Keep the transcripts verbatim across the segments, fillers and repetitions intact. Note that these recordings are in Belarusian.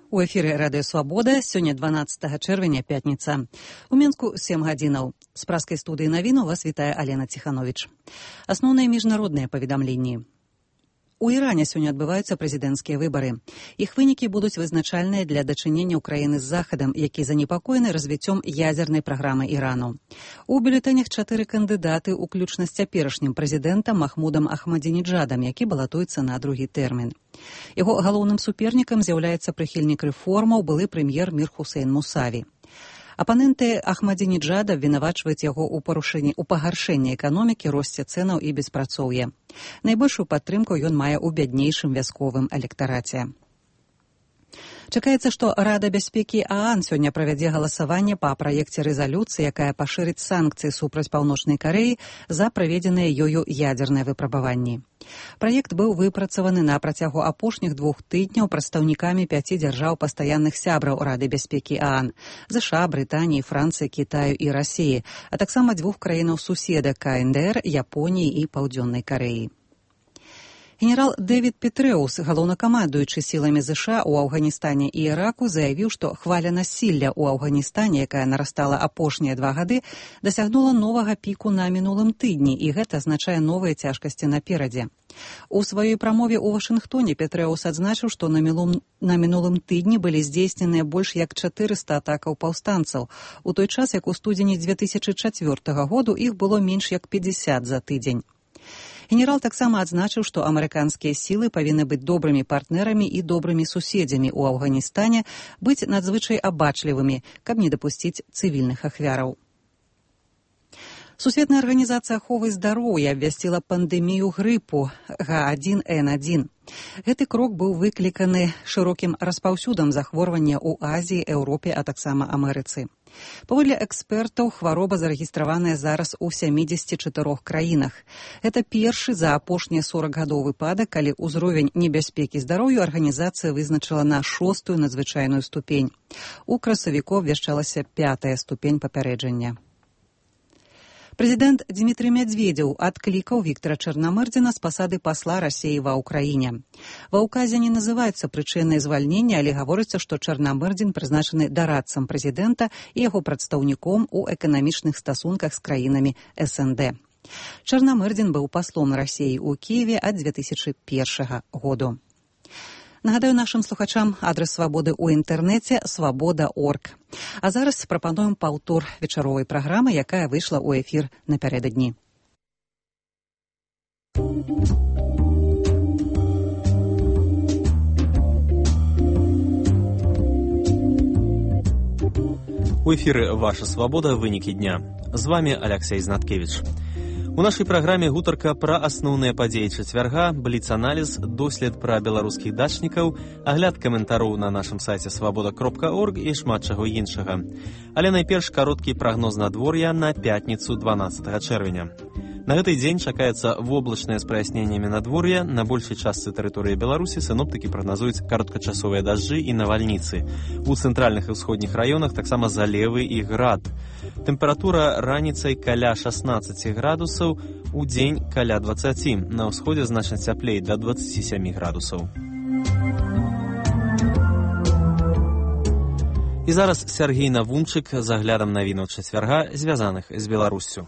У эфіры радыё «Свабода», сёння дванаццатага чэрвеня, пятніца. У Мінску сем гадзінаў. З праскай студыі навіну вас вітае Алена Ціхановіч. Асноўныя міжнародныя паведамленні. У Іране сёння адбываюцца прэзідэнцкія выбары. Іх вынікі будуць вызначальныя для дачынення ўкраіны з Захадам, які занепакоены развіццём ядзернай праграмы Ірану. У бюлетэнях чатыры кандыдаты, уключна з цяперашнім прэзідэнтам Махмудам Ахмадзінеджадам, які балатуецца на другі тэрмін. Яго галоўным супернікам з'яўляецца прыхільнік рэформаў, былы прэм'ер Мір Хусейн Мусаві. Апаненты Ахмадзінеджада абвінавачваюць яго ў парушэнні ў пагаршэнні эканомікі, росце цэнаў і беспрацоўя. Найбольшую падтрымку ён мае ў бяднейшым вясковым электараце. Чакаецца, што Рада бяспекі ААН сёння правядзе галасаванне па праекце рэзалюцыі, якая пашырыць санкцыі супраць Паўночнай Карэі за праведзеныя ёю ядзерныя выпрабаванні. Праект быў выпрацаваны на працягу апошніх двух тыдняў прадстаўнікамі пяці дзяржаў пастаянных сябраў Рады бяспекі ААН – ЗША, Брытаніі, Францыі, Кітаю і Расіі, а таксама дзвюх краінаў-суседак КНДР, Японіі і Паўдзённай Карэі. Генерал Дэвід Петрэус, галоўнакамандуючы сіламі ЗША ў Афганістане і Іраку, заявіў, што хваля насілля ў Афганістане, якая нарастала апошнія два гады, дасягнула новага піку на мінулым тыдні, і гэта азначае новыя цяжкасці наперадзе. У сваёй прамове ў Вашынгтоне Петрэус адзначыў, што на мінулым, на мінулым тыдні былі здзейсненыя больш як чатырыста атакаў паўстанцаў, у той час, як у студзені дзве тысячы чацвёртага году іх было менш як пятьдесят за тыдзень. Генерал таксама адзначыў, што амерыканскія сілы павінны быць добрымі партнерамі і добрымі суседзямі ў Афганістане, быць надзвычай абачлівымі, каб не дапусціць цывільных ахвяраў. Сусветная арганізацыя аховы здароўя абвясціла пандэмію грыпу Г адзін Н адзін. Гэты крок быў выкліканы шырокім распаўсюдам захворвання ў Азіі, Еўропе, а таксама Амерыцы. Паводле экспертаў, хвароба зарэгістраваная зараз у сямідзесяці чатырох краінах. Гэта першы за апошнія сорак гадоў выпадак, калі ўзровень небяспекі здароўю арганізацыя вызначыла на шостую надзвычайную ступень. У красавіку абвяшчалася пятая ступень папярэджання. Прэзідэнт Дзмітрый Мядзведзеў адклікаў Віктара Чарнамырдзіна з пасады пасла Расіі ва ўкраіне. Ва ўказе не называюцца прычыны звальнення, але гаворыцца, што Чарнамырдзін прызначаны дарадцам прэзідэнта і яго прадстаўніком у эканамічных стасунках з краінамі эс эн дэ. Чарнамырдзін быў паслом Расіі ў Кіеве ад дзве тысячы першага году. Нагадаю нашым слухачам адрас «Свабоды» ў інтэрнэце свабода точка орг. А зараз прапануем паўтор вечаровай праграмы, якая выйшла ў эфір напярэдадні. У эфіры «Ваша свабода. Вынікі дня». З вами Аляксей Знаткевіч. У нашай праграме гутарка пра асноўныя падзеі чацвярга, бліц-аналіз, дослед пра беларускіх дачнікаў, агляд каментароў на нашым сайце свабода кропка орг і шмат чаго іншага. Але найперш кароткі прагноз надвор'я на пятніцу дванаццатага чэрвеня. На гэты дзень чакаецца воблачнае з праясненнямі надвор'я. На большай частцы тэрыторыі Беларусі сіноптыкі прагназуюць кароткачасовыя дажджы і навальніцы. У цэнтральных і ўсходніх раёнах таксама залевы і град. Тэмпература раніцай каля шаснаццаці градусаў, у дзень каля дваццаці, на ўсходзе значна цяплей да дваццаці сямі градусаў. І зараз Сяргей Навумчык з аглядам навінаў чацвярга, звязаных з Беларуссю.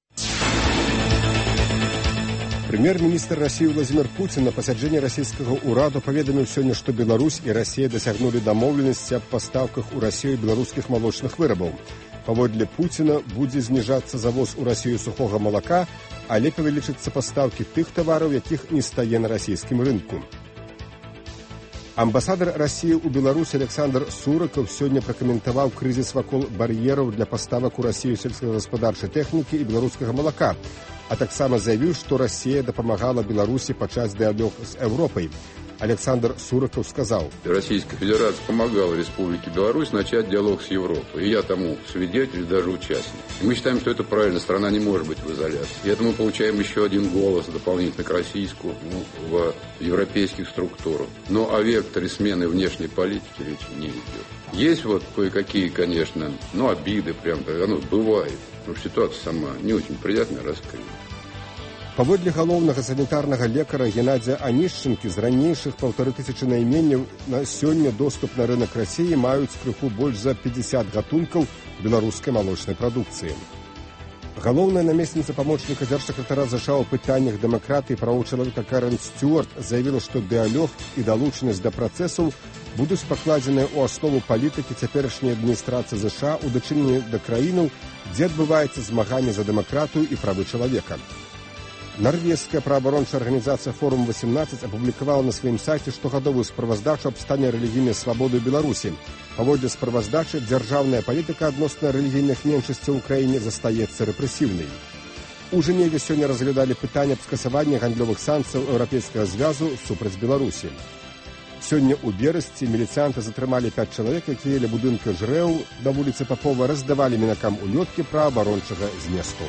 Прэм'ер-міністр Расіі Владзімір Пуцін на пасяджэнні расійскага ўраду паведаміў сёння, што Беларусь і Расія дасягнулі дамоўленасці аб пастаўках у Расію беларускіх малочных вырабаў. Паводле Пуціна будзе зніжацца завоз у Расію сухога малака, але павялічыцца пастаўкі тых тавараў, якіх не стае на расійскім рынку. Амбасадар Расіі ў Беларусі Александр Суракаў сёння пракаментаваў крызіс вакол бар'ераў для паставак у Расію сельскагаспадарчай тэхнікі і беларускага малака, а таксама заявіў, што Расія дапамагала Беларусі пачаць дыялог з Еўропай. Александр Сураков сказал: Российская Федерация помогала Республике Беларусь начать диалог с Европой. И я тому свидетель, даже участник. И мы считаем, что это правильно. Страна не может быть в изоляции. И это мы получаем еще один голос дополнительно к российскому, ну, в европейских структурах. Но о векторе смены внешней политики речи не идет. Есть вот кое-какие, конечно, ну, обиды, прям, оно бывает. Но ситуация сама не очень приятная, раскрыта. Паводле галоўнага санітарнага лекара Геннадзя Анішчынкі, з ранейшых паўтары тысячы найменняў на сёння доступ на рынок Расіі маюць крыху больш за пятьдесят гатункаў беларускай малочнай прадукцыі. Галоўная намесніца памочніка дзяржсакратара ЗША ў пытаннях дэмакратыі і правоў чалавека Карен Сцюарт заявіла, што дыялог і далучанасць да працэсаў будуць пакладзеныя ў аснову палітыкі цяперашняй адміністрацыі ЗША ў дачыненні да краінаў, дзе адбываецца змаганне за дэмакратыю і правы чалавека. Нарвежская праабарончая арганізацыя Форум восемнадцать апублікавала на сваім сайце штогадовую справаздачу аб стане рэлігійнай свабоды ў Беларусі. Паводле справаздачы, дзяржаўная палітыка адносна рэлігійных меншасцяў у краіне застаецца рэпрэсіўнай. У Жэневе сёння разглядалі пытанне аб скасаванні гандлёвых санкцыяў Еўрапейскага звязу супраць Беларусі. Сёння ў Берасці міліцыянты затрымалі пяць чалавек, якія ля будынка ЖРЭУ на вуліцы Папова раздавалі мінакам улёткі праабарончага зместу.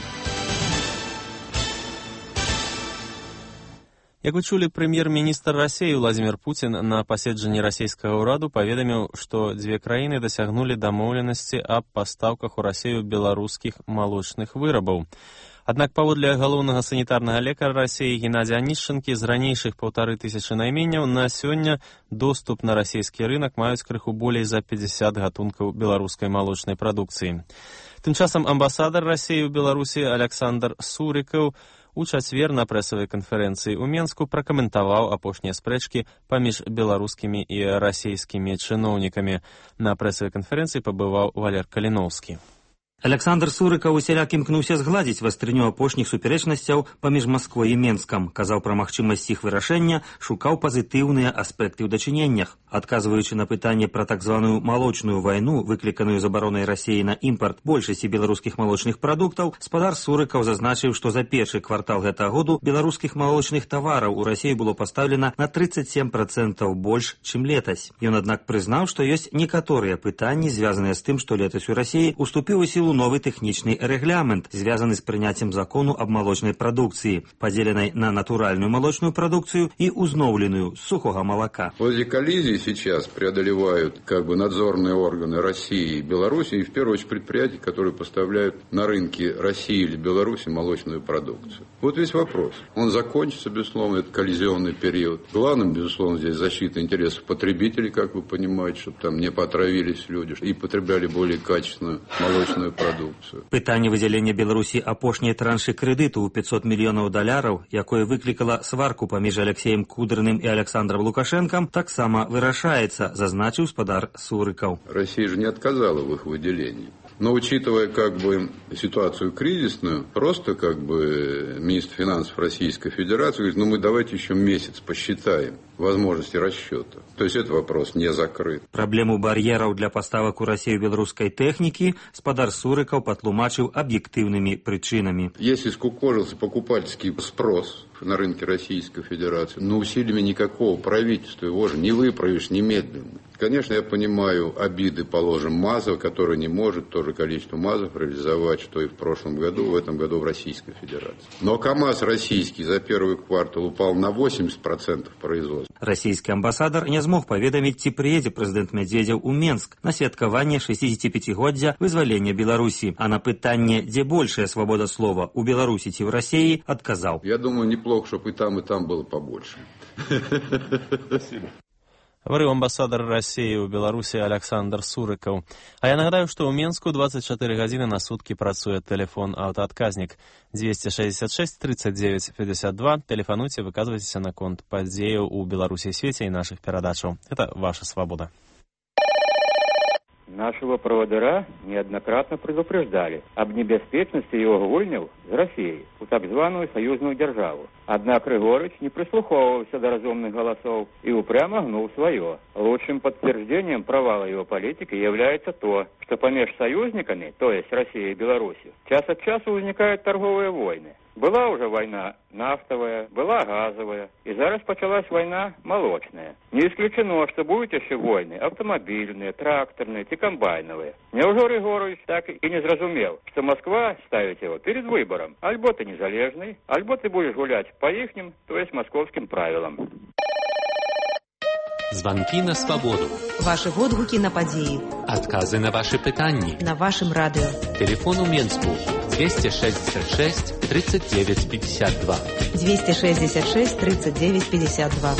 Як вы чулі, прэм'ер-міністр Расіі Владзімір Пуцін на паседжанні расійскага ўраду паведаміў, што дзве краіны дасягнулі дамоўленасці аб пастаўках у Расію беларускіх малочных вырабаў. Аднак паводле галоўнага санітарнага лекара Расіі Геннадзя Анішчынкі, з ранейшых паўтары тысячы найменняў на сёння доступ на расійскі рынак маюць крыху болей за пятьдесят гатункаў беларускай малочнай прадукцыі. Тым часам амбасадар Расіі ў Беларусі Аляксандр Сурыкаў у чацвер на прэсавай канферэнцыі ў Менску пракаментаваў апошнія спрэчкі паміж беларускімі і расійскімі чыноўнікамі. На прэсавай канферэнцыі пабываў Валер Каліноўскі. Аляксандр Сурыкаў усяляк імкнуўся згладзіць вастрыню апошніх супярэчнасцяў паміж Масквой і Менскам, казаў пра магчымасць іх вырашэння, шукаў пазітыўныя аспекты ў дачыненнях. Адказваючы на пытанне пра так званую малочную вайну, выкліканую забаронай Расіі на імпарт большасці беларускіх малочных прадуктаў, спадар Сурыкаў зазначыў, што за першы квартал гэтага году беларускіх малочных тавараў у Расіі было пастаўлена на тридцать семь процентаў больш, чым летась. Ён, аднак, прызнаў, што ёсць некаторыя пытанні, звязаныя з тым, што летась у Расіі уступіў у сілу новы тэхнічны рэгламент, звязаны з прыняццем закону аб малочнай прадукцыі, падзеленай на натуральную малочную прадукцыю і узноўленую з сухога малака. Возле коллизии сейчас преодолевают как бы надзорные органы России и Беларуси, и в первую очередь предприятия, которые поставляют на рынки России или Беларуси молочную продукцию. Вот весь вопрос. Он закончится, безусловно, этот коллизионный период. Главным, безусловно, здесь защита интересов потребителей, как вы понимаете, чтобы там не потравились люди и потребляли более качественную молочную продукцию. Пытанне выдзялення Беларусі апошняй траншы крэдыту ў пятьсот мільёнаў даляраў, якое выклікала сварку паміж Алексеем Кудрыным і Александром Лукашенком, таксама вырашаецца, зазначыў спадар Сурыкаў. Россия же не отказала в их выделении. Но учитывая как бы ситуацию кризисную, просто как бы министр финансов Российской Федерации говорит, ну мы давайте еще месяц посчитаем возможности расчета. То есть этот вопрос не закрыт. Праблему бар'ераў для паставак у Расію беларускай тэхнікі спадар Сурыкаў патлумачыў аб'ектыўнымі прычынамі. Если скукожился покупательский спрос на рынке Российской Федерации, но усилиями никакого правительства его же не выправишь немедленно. Конечно, я понимаю обиды, положим, МАЗов, который не может то же количество МАЗов реализовать, что и в прошлом году, в этом году в Российской Федерации. Но КАМАЗ российский за первый квартал упал на восемьдесят процентов производства. Расійскі амбасадар не змог паведаміць, ці прыедзе прэзідэнт Мядзведзеў у Менск на святкаванне шэсцідзесяціпяцігоддзя вызвалення Беларусі. А на пытанне, дзе большая свабода слова, у Беларусі ці в Расіі, адказаў. Я думаю, неплохо, чтобы и там, и там было побольше. Спасибо. Говорил амбассадор России у Беларуси Александр Сурыкаў. А я нагадаю, что у Менску двадцать четыре гадзіны на сутки працуе телефон аўтаадказнік двести шестьдесят шесть тридцать девять пятьдесят два. Телефонуйте, выказывайтесь на конт падзеяў у Беларуси и свете и наших перадачаў. Это ваша свобода. Нашего проводыра неоднократно предупреждали об небяспечности его гульняў з Россией у так званую союзную державу. Однако Григорыч не прислуховывался до разумных голосов и упрямо гнул свое. Лучшим подтверждением провала его политики является то, что помеж союзниками, то есть Россией и Беларусью, час от часу возникают торговые войны. Была уже война нафтовая, была газовая, и зараз почалась война молочная. Не исключено, что будут еще войны автомобильные, тракторные и комбайновые. Неужели Григорович так и не зразумел, что Москва ставит его перед выбором? Альбо ты незалежный, альбо ты будешь гулять по ихним, то есть московским правилам. Звонки на свободу. Ваши водгуки на падзеі. Адказы на ваши пытанні. На вашым радыё. Телефон у Менску двести шестьдесят шесть тридцать девять пятьдесят два. двести шестьдесят шесть тридцать девять пятьдесят два.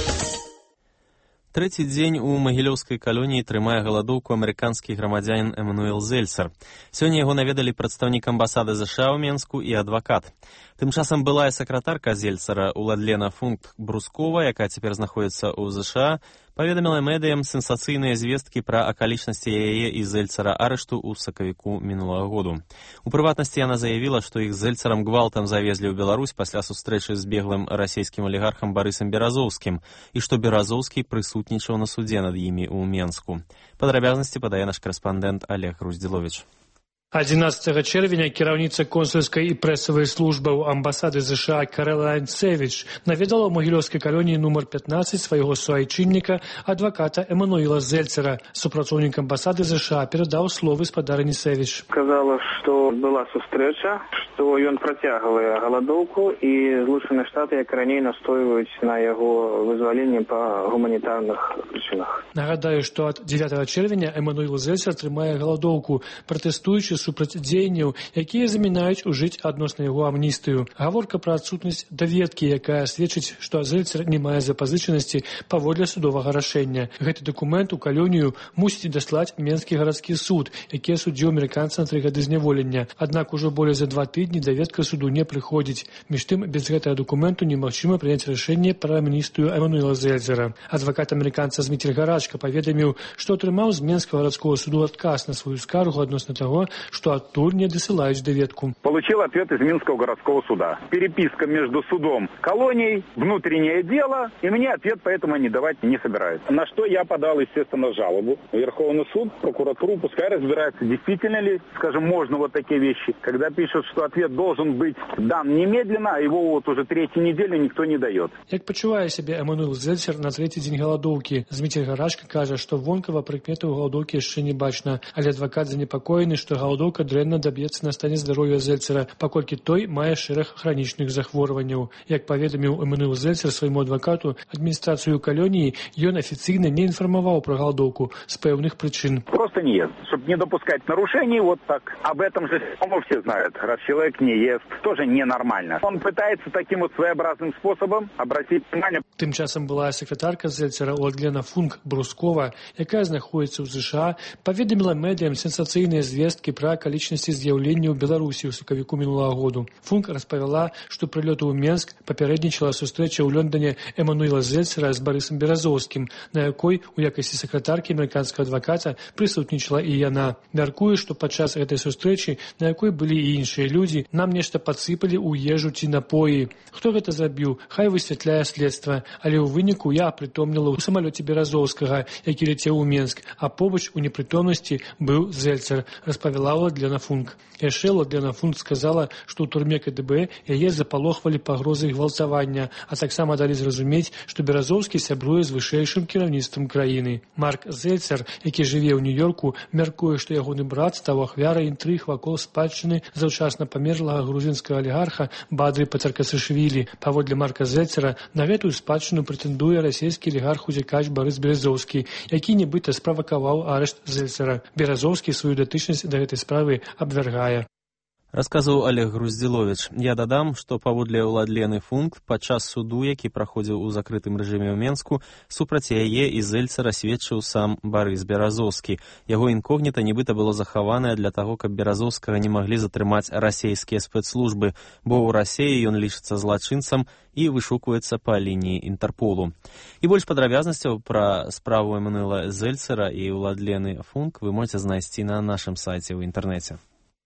Трэці дзень у магілёўскай калоніі трымае галадоўку амерыканскі грамадзянін Эмануэл Зельцер. Сёння яго наведалі прадстаўнік амбасады ЗША ў Менску і адвакат. Тым часам былая сакратарка Зельцера Уладлена Функ-Брускова, якая цяпер знаходзіцца ў ЗША, паведаміла медыям сенсацыйныя звесткі пра акалічнасці яе і Зельцера арышту ў сакавіку мінулага году. У прыватнасці яна заявіла, што іх з Зельцерам гвалтам завезлі ў Беларусь пасля сустрэчы з беглым расійскім алігархам Барысам Беразоўскім і што Беразоўскі прысутнічаў на судзе над імі ў Менску. Падрабязнасці падае наш карэспандэнт Олег Груздзіловіч. адзінаццатага чэрвеня кіраўніца консульскай і прэсавай службаў амбасады ЗША Карэлайн Сэвідж наведала ў магілёўскай калоніі нумар пятнаццаць свайго суайчынніка, адваката Эмануэла Зельцера. Супрацоўнік амбасады ЗША перадаў словы спадарыні Сэвідж. Сказала, што была сустрэча, што ён працягвае галадоўку і Злучаныя Штаты, як раней, настойваюць на яго вызваленні па гуманітарных прычынах. Нагадаю, што ад дзевятага чэрвеня Эмануэл Зельцер трымае галадоўку, пратэстуючы супраць дзеянняў, якія замінаюць ужыць адносна яго амністыю. Гаворка пра адсутнасць даведкі, якая сведчыць, што Зельцер не мае запазычанасці паводле судовага рашэння. Гэты дакумент у калонію мусіць даслаць Менскі гарадскі суд, які асудзіў амерыканца на тры гады зняволення. Аднак ужо болей за два тыдні даведка суду не прыходзіць. Між тым, без гэтага дакументу немагчыма прыняць рашэнне пра амністыю Эмануэла Зельцера. Адвакат амерыканца Зміцер Гарачка паведаміў, што атрымаў з Менскага гарадскога суду адказ на сваю скаргу адносна таго, что оттуда не досылают доведку. Получил ответ из Минского городского суда. Переписка между судом и колонией, внутреннее дело, и мне ответ поэтому они давать не собираются. На что я подал, естественно, жалобу в Верховный суд, прокуратуру, пускай разбирается, действительно ли, скажем, можно вот такие вещи. Когда пишут, что ответ должен быть дан немедленно, а его вот уже третью неделю никто не дает. Як пачувае сябе Эмануэл Зельцер на трэці дзень галадоўкі? Зміцер Гарачка кажа, што вонкава прыкметаў галадоўкі яшчэ не бачна, але адвакат занепакоены, што галадоўка дрэнна даб'ецца на стане здароўя Зельцера, паколькі той мае шэраг хранічных захворванняў. Як паведаміў Эмануэл Зельцер свайму адвакату, адміністрацыю калоніі ён афіцыйна не інфармаваў пра галадоўку з пэўных прычын. Просто не ест, чтобы не допускать нарушений, вот так. Об этом же все знают. Раз человек не ест, тоже ненормально. Он пытается таким вот своеобразным способом обратить внимание. Тым часам былая сакратарка Зельцера Уладлена Функ-Брускова, якая знаходзіцца ў ЗША, паведаміла медыям сенсацыйныя звесткі пра акалічнасці з'яўлення ў Беларусі ў сакавіку мінулага году. Функ распавяла, што прылёту ў Менск папярэднічала сустрэча ў Лондоне Эмануэла Зельцера з Барысам Беразоўскім, на якой у якасці сакратаркі амерыканскага адваката прысутнічала і яна. Мяркуе, што падчас гэтай сустрэчы, на якой былі і іншыя людзі, нам нешта падсыпалі ў ежу ці напоі. Хто гэта зрабіў, хай высвятляе следства, але ў выніку я прытомніла ў самалёце Беразоўскага, які ляцеў у Менск, а побач у непрытомнасці быў Зельцер, распавяла Уладлена Функ. Яшчэ Уладлена Функ сказала, што ў турме КДБ яе запалохвалі пагрозы гвалтавання, а таксама далі зразумець, што Беразоўскі сябруе з вышэйшым кіраўніцтвам краіны. Марк Зельцер, які жыве ў Нью-Йорку, мяркуе, што ягоны брат стаў ахвярай інтрыг вакол спадчыны заўчасна памерлага грузінскага алігарха Бадры Пацаркасашвілі. Паводле Марка Зельцера, на гэтую спадчыну прэтэндуе расійскі алігарх-уцякач Барыс Беразоўскі, які нібыта справакаваў арышт Зельцера. Беразоўскі сваю датычнасць да гэтай справы абвяргае. Расказаў Олег Груздзіловіч. Я дадам, што паводле Уладлены Функ падчас суду, які праходзіў у закрытым рэжыме ў Менску, супраць яе і Зельцера сведчыў сам Барыс Беразоўскі. Яго інкогніта нібыта было захаванае для таго, каб Беразоўскага не маглі затрымаць расейскія спецслужбы, бо ў Расеі ён лічыцца злачынцам і вышукваецца па лініі Інтэрполу. І больш падрабязнасцяў пра справу Эмануэла Зельцера і Уладлены Функ вы можете знайсці на нашым сайце ў інтэрнэце.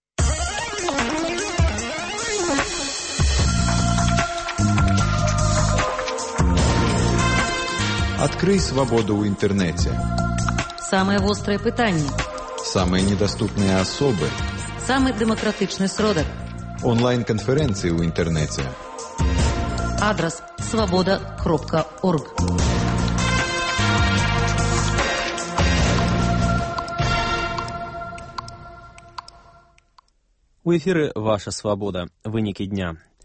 Открой свободу в интернете. Самые острые пытания. Самые недоступные особы. Самый демократичный сродок. Онлайн-конференции в интернете. Адрес свобода кропка орг. У эфіры «Ваша свабода». Вынікі дня.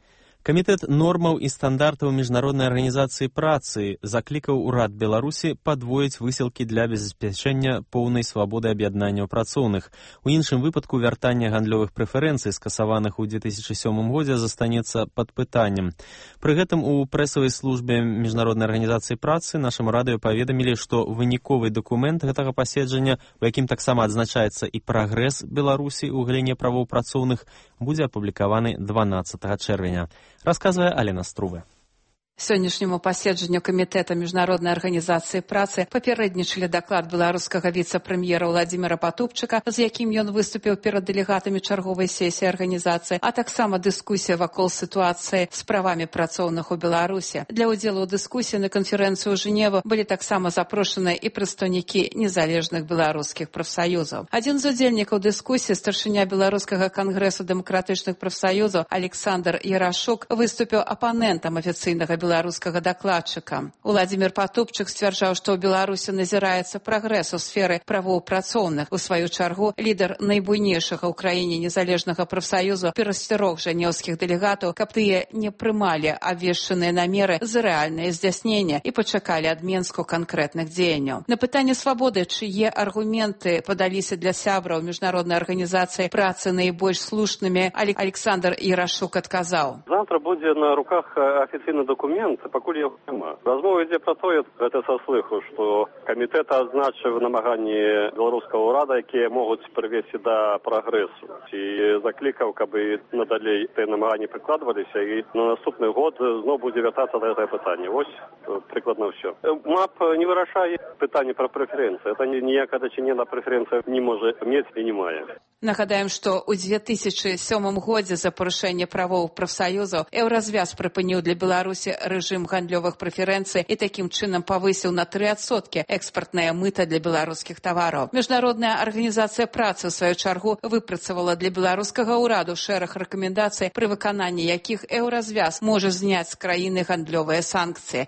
Камітэт нормаў і стандартаў міжнароднай арганізацыі працы заклікаў урад Беларусі падвоіць высілкі для забеспячэння поўнай свабоды аб'яднанняў працоўных. У іншым выпадку вяртанне гандлёвых прэферэнцый, скасаваных у две тысячи сёмым годзе, застанецца пад пытаннем. Пры гэтым у прэсавай службе міжнароднай арганізацыі працы нашаму радыё паведамілі, што выніковы дакумент гэтага паседжання, у якім таксама адзначаецца і прагрэс Беларусі ў галіне правоў працоўных, будзе апублікаваны дванаццатага чэрвеня. Расказвае Алена Струве. Сённяшняму паседжанню камітэта міжнароднай арганізацыі працы папярэднічалі даклад беларускага віцэ-прэм'ера Владзіміра Патупчыка, з якім ён выступіў перад дэлегатамі чарговай сесіі арганізацыі, а таксама дыскусія вакол сітуацыі з правамі працоўных у Беларусі. Для ўдзелу ў дыскусіі на канферэнцыю ў Жэневу былі таксама запрошаныя і прадстаўнікі незалежных беларускіх прафсаюзаў. Адзін з удзельнікаў дыскусіі, старшыня беларускага кангрэсу дэмакратычных прафсаюзаў Александр Ярашук, выступіў апанентам афіцыйнага беларускага дакладчыка. Владзімір Патупчык сцвярджаў, што ў Беларусі назіраецца прагрэс у сферы правоў працоўных. У сваю чаргу лідар найбуйнейшага ў краіне незалежнага прафсаюзу перасцярог жанеўскіх дэлегатаў, каб тыя не прымалі абвешчаныя намеры за рэальнае здзяйсненне і пачакалі ад Менску канкрэтных дзеянняў. На пытанне свабоды, чые аргументы падаліся для сябраў міжнароднай арганізацыі працы найбольш слушнымі, Александр Ярашук адказаў. Завтра будзе на руках афіцыйны документ, пакуль яго няма. Размова ідзе пра тое, гэта са слыху, што камітэт адзначыў намаганні беларускага ўрада, якія могуць прывесці да прагрэсу. І заклікаў, каб і надалей тыя намаганні прыкладваліся, і на наступны год зноў будзе вяртацца да гэтага пытання. Вось прыкладна ўсё. МАП не вырашае пытанне пра прэферэнцыі. Это ніякая дачынення прэферэнцыя не можа мець і не мае. Нагадаем, што ў две тысячи сёмым годзе за парушэнне правоў прафсаюзаў Еўразвяз прыпыніў для Беларусі рэжым гандлёвых прэферэнцый і такім чынам павысіў на тры адсоткі экспартнае мыта для беларускіх тавараў. Міжнародная арганізацыя працы, ў сваю чаргу, выпрацавала для беларускага ўраду шэраг рэкамендацый, пры выкананні якіх Еўразвяз можа зняць з краіны гандлёвыя санкцыі.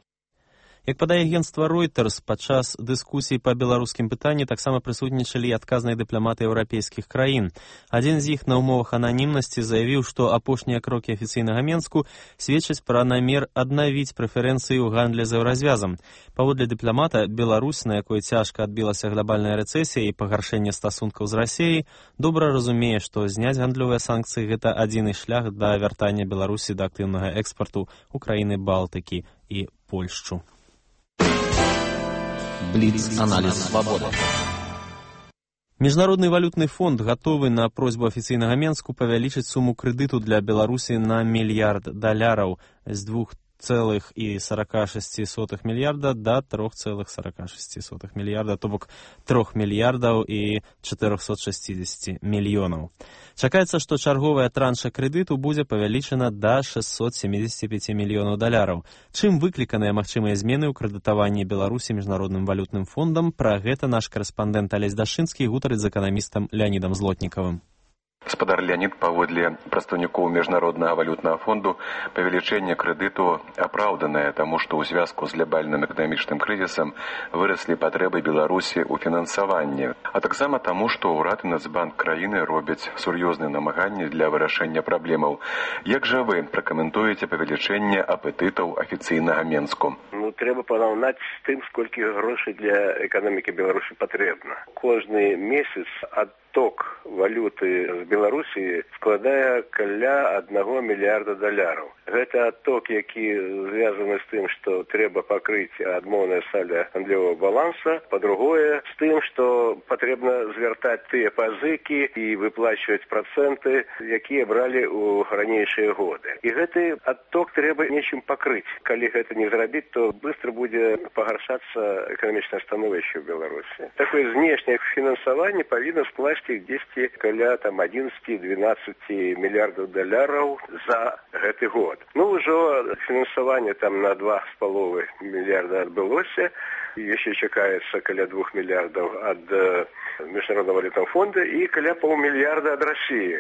Як падае агенцтва Reuters, падчас дыскусій па беларускім пытанні таксама прысутнічалі і адказныя дыпламаты еўрапейскіх краін. Адзін з іх на ўмовах ананімнасці заявіў, што апошнія крокі афіцыйнага Менску сведчаць пра намер аднавіць прэферэнцыі ў гандлі з еўразвязам. Паводле дыпламата, Беларусь, на якой цяжка адбілася глобальная рэцэсія і пагаршэнне стасункаў з Расіяй, добра разумее, што зняць гандлёвыя санкцыі – гэта адзіны шлях да вяртання Беларусі да актыўнага экспарту ў краіны Балтыкі і Польшчу. Бліц-аналіз свабоды. Міжнародны валютны фонд гатовы на просьбу афіцыйнага Менску павялічыць суму крэдыту для Беларусі на мільярд даляраў з двух цэлых сарака шасці сотых мільярда да трох цэлых сарака шасці сотых мільярда, то бок трох мільярдаў і чатырохсот шасцідзесяці мільёнаў. Чакаецца, што чарговая транша крэдыту будзе павялічана да шэсцьсот сямдзесят пяць мільёнаў даляраў. Чым выкліканыя магчымыя змены ў крэдытаванні Беларусі міжнародным валютным фондам, пра гэта наш карэспандэнт Алесь Дашынскі гутарыць з эканамістам Леонідам Злотнікавым. Гаспадар Леонид, паводле прадстаўнікоў міжнароднага валютнага фонду, павелічэнне крэдыту апраўданае, таму што ў звязку з глобальным эканамічным крызісам выраслі патрэбы Беларусі ў фінансаванні, а таксама таму, што ўрад і Нацбанк краіны робяць сур'ёзныя намаганні для вырашэння праблемаў. Як жа вы пракаментуеце павелічэнне апетытаў афіцыйнага Менску? Ну, трэба параўнаць з тым, сколькі грошай для эканомікі Беларусі патрэбна. Кожны месяц адток валюты з Беларусі складае каля аднаго мільярда даляраў. Гэта адток, які звязаны з тым, што трэба пакрыць адмоўнае салле гандлёвага баланса, па-другое, з тым, што патрэбна звяртаць тыя пазыкі і выплачваць працэнты, якія бралі ў ранейшыя годы. І гэты адток трэба нечым пакрыць. Калі гэта не зрабіць, то быстро будзе пагаршацца эканамічнае становішча ў Беларусі. Такое знешняе фінансаванне павінна скласці дзесьці каля там адзінаццаць-дванаццаць мільярдаў даляраў за гэты год. Ну, ўжо фінансаванне там на два з паловай мільярда адбылося. Яшчэ чакаецца каля двух мільярдаў ад Міжнароднага валютнага фонда і каля паўмільярда ад Расіі.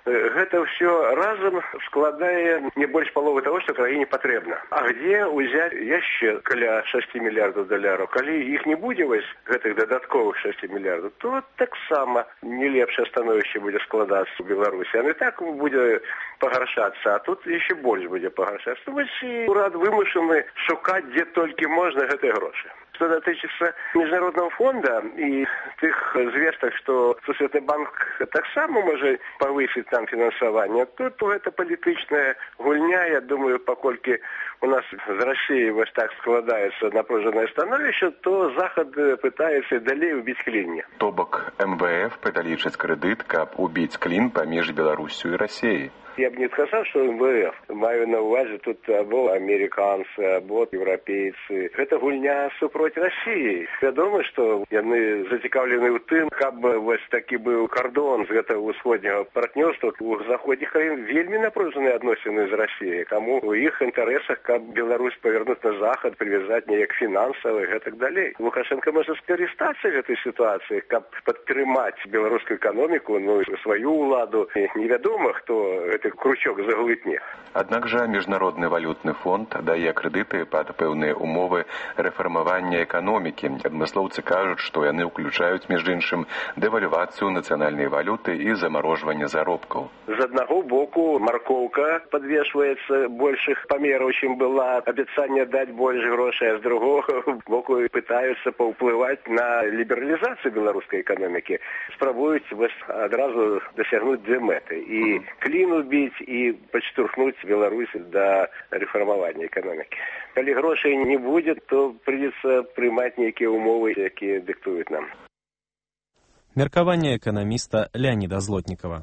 Гэта ўсё разам складае не больш паловы таго, што краіне патрэбна. А где ўзяць яшчэ каля шасці мільярдаў даляраў? Калі іх не будзе вось гэтых дадатковых шасці мільярдаў, то таксама не лепшае становішча будзе складацца ў Беларусі. А не так будзе пагаршацца, а тут яшчэ больш будзе пагаршацца. Вось і урад вымушаны шукаць, дзе толькі можна гэтыя грошы. Что датычыцца міжнароднага фонда і тых звестак, што Сусветны банк таксама можа павысіць там фінансаванне, тут гэта палітычная гульня. Я думаю, паколькі у нас з Расіяй вось так складаецца напружанае становішча, то Захад пытаецца далей убіць клінне. То бок эм вэ эф павялічыць крэдыт, каб убіць клін паміж Беларусю і Расіяй. Я б не сказаў, што эм вэ эф. Маю на ўвазе тут або амерыканцы, або еўрапейцы. Гэта гульня супроць Расіі. Вядома, што яны зацікаўлены ў тым, каб вось такі быў кардон з гэтага ўсходняга партнёрства. У заходніх краін вельмі напружаныя адносіны з Расіяй. Каму у іх інтарэсах, каб Беларусь павярнуць на захад, прывязаць неяк фінансава і гэтак далей. Лукашенко можа скарыстацца гэтай сітуацыяй, каб падтрымаць беларускую эканоміку, ну, сваю ўладу. Невядома, хто гэты кручок заглытне. Аднак жа міжнародны валютны фонд дае крэдыты пад пэўныя умовы рэфармавання эканомікі. Адмыслоўцы кажуць, што яны ўключаюць, між іншым, дэвальвацыю нацыянальнай валюты і замарожванне заробкаў. З аднаго боку маркоўка падвешваецца большых памераў, чым была, абяцанне даць больш грошай, а з другога боку пытаюцца паўплываць на лібералізацыю беларускай эканомікі. Спрабуюць вось адразу дасягнуць дзве мэты. І клін убіць, і падштурхнуць Беларусь да рэфармавання эканомікі. Калі грошай не будзе, то прыйдзецца прымаць нейкія умовы, якія дыктуюць нам. Меркаванне эканаміста Леаніда Злотнікава.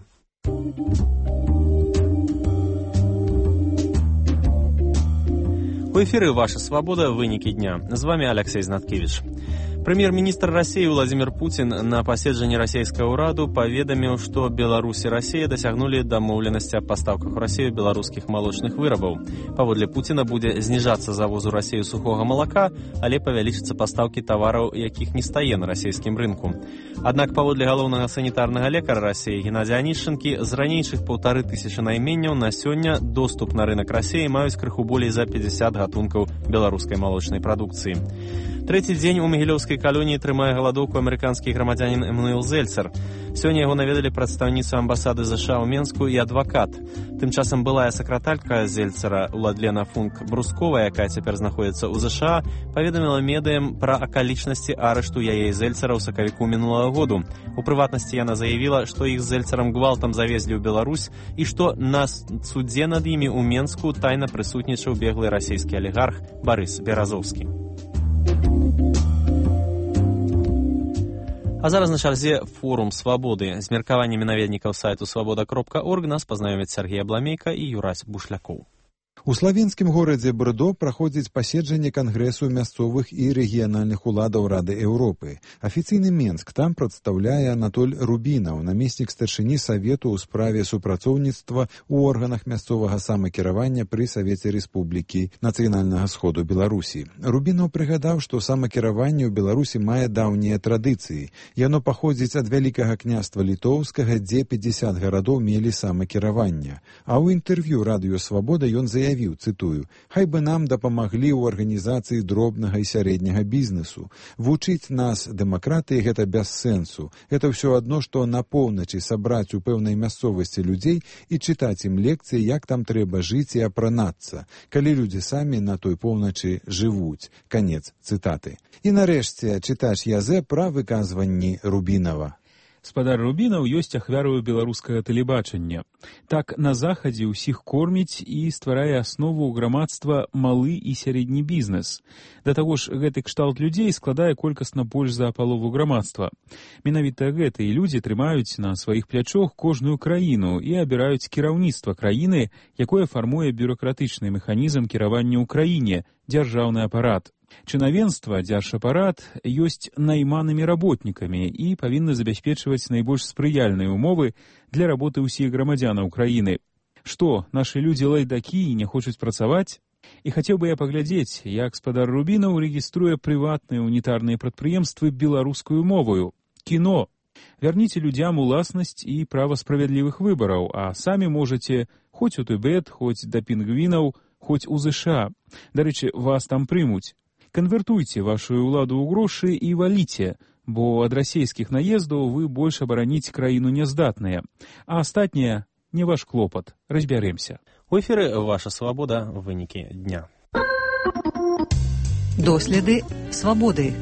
У эфіры «Ваша свабода. Вынікі дня». З вами Алексей Знаткевич. Прэм'ер-міністр Расіі Владзімір Пуцін на паседжанні расійскага ўраду паведаміў, што Беларусь і Расія дасягнулі дамоўленасці аб пастаўках у Расію беларускіх малочных вырабаў. Паводле Пуціна будзе зніжацца завоз у Расію сухога малака, але павялічыцца пастаўкі тавараў, якіх не стае на расійскім рынку. Аднак паводле галоўнага санітарнага лекара Расіі Геннадзія Анішчынкі, з ранейшых паўтары тысячы найменняў на сёння доступ на рынак Расіі маюць крыху болей за пятьдесят гатункаў беларускай малочнай прадукцыі. Трэці дзень у Магілёўскай калоніі трымае галадоўку амерыканскі грамадзянін Эммануэл Зельцер. Сёння яго наведалі прадстаўніцу амбасады ЗША ў Менску і адвакат. Тым часам былая сакратарка Зельцера Уладлена Функ-Брускова, якая цяпер знаходзіцца ў ЗША, паведаміла медыям пра акалічнасці арышту яе і Зельцера ў сакавіку мінулага году. У прыватнасці яна заявіла, што іх з Зельцерам гвалтам завезлі ў Беларусь і што на судзе над імі ў Менску тайна прысутнічаў беглы расійскі алігарх Барыс Беразоўскі. А зараз на чарзе форум «Свабоды». З меркаваннямі наведнікаў сайту свабода кропка орг нас пазнаёмяць Сергей Абламейка і Юрась Бушлякоў. У славенскім горадзе Брдо праходзіць паседжанне Кангрэсу мясцовых і рэгіянальных уладаў Рады Еўропы. Афіцыйны Менск там прадстаўляе Анатоль Рубінаў, намеснік старшыні Савету ў справе супрацоўніцтва ў органах мясцовага самакіравання пры Савеце Рэспублікі Нацыянальнага сходу Беларусі. Рубінаў прыгадаў, што самакіраванне ў Беларусі мае даўнія традыцыі. Яно паходзіць ад Вялікага княства Літоўскага, дзе пятьдесят гарадоў мелі самакіраванне. А ў інтэрв'ю Радыё Свабода ён заявіў, цытую, «Хай бы нам дапамаглі ў арганізацыі дробнага і сярэдняга бізнесу. Вучыць нас дэмакратыі гэта без сэнсу. Гэта ўсё адно, што на поўначы сабраць у пэўнай мясцовасці людзей і чытаць ім лекцыі, як там трэба жыць і апранацца, калі людзі самі на той поўначы жывуць». Канец цытаты. І нарэшце чытач Язэ пра выказванні Рубінава. Спадар Рубінаў ёсць ахвярою беларускага тэлебачання. Так, на захадзе ўсіх корміць і стварае аснову грамадства малы і сярэдні бізнес. Да таго ж, гэты кшталт людзей складае колькасна больш за палову грамадства. Менавіта гэтыя людзі трымаюць на сваіх плячох кожную краіну і абіраюць кіраўніцтва краіны, якое фармуе бюракратычны механізм кіравання ў краіне, дзяржаўны апарат. Чынавенства, дзяржапарат ёсць найманымі работнікамі і павінны забяспечваць найбольш спрыяльныя умовы для работы ўсіх грамадзянаў краіны. Што, нашы людзі лайдакі і не хочуць працаваць? І хацеў бы я паглядзець, як спадар Рубінаў рэгіструе прыватныя унітарныя прадпрыемствы беларускую моваю. Кіно. Вярніце людзям уласнасць і права справядлівых выбараў, а самі можаце хоць у Тыбет, хоць да пінгвінаў, хоць у ЗША. Дарэчы, вас там прымуць. Канвертуйце вашу ўладу ў грошы і валіце, бо ад расейскіх наездаў вы больш абараніць краіну няздатныя. А астатняе не ваш клопат. Разбярэмся. У эфіры «Ваша свабода. Вынікі дня». Доследы свабоды.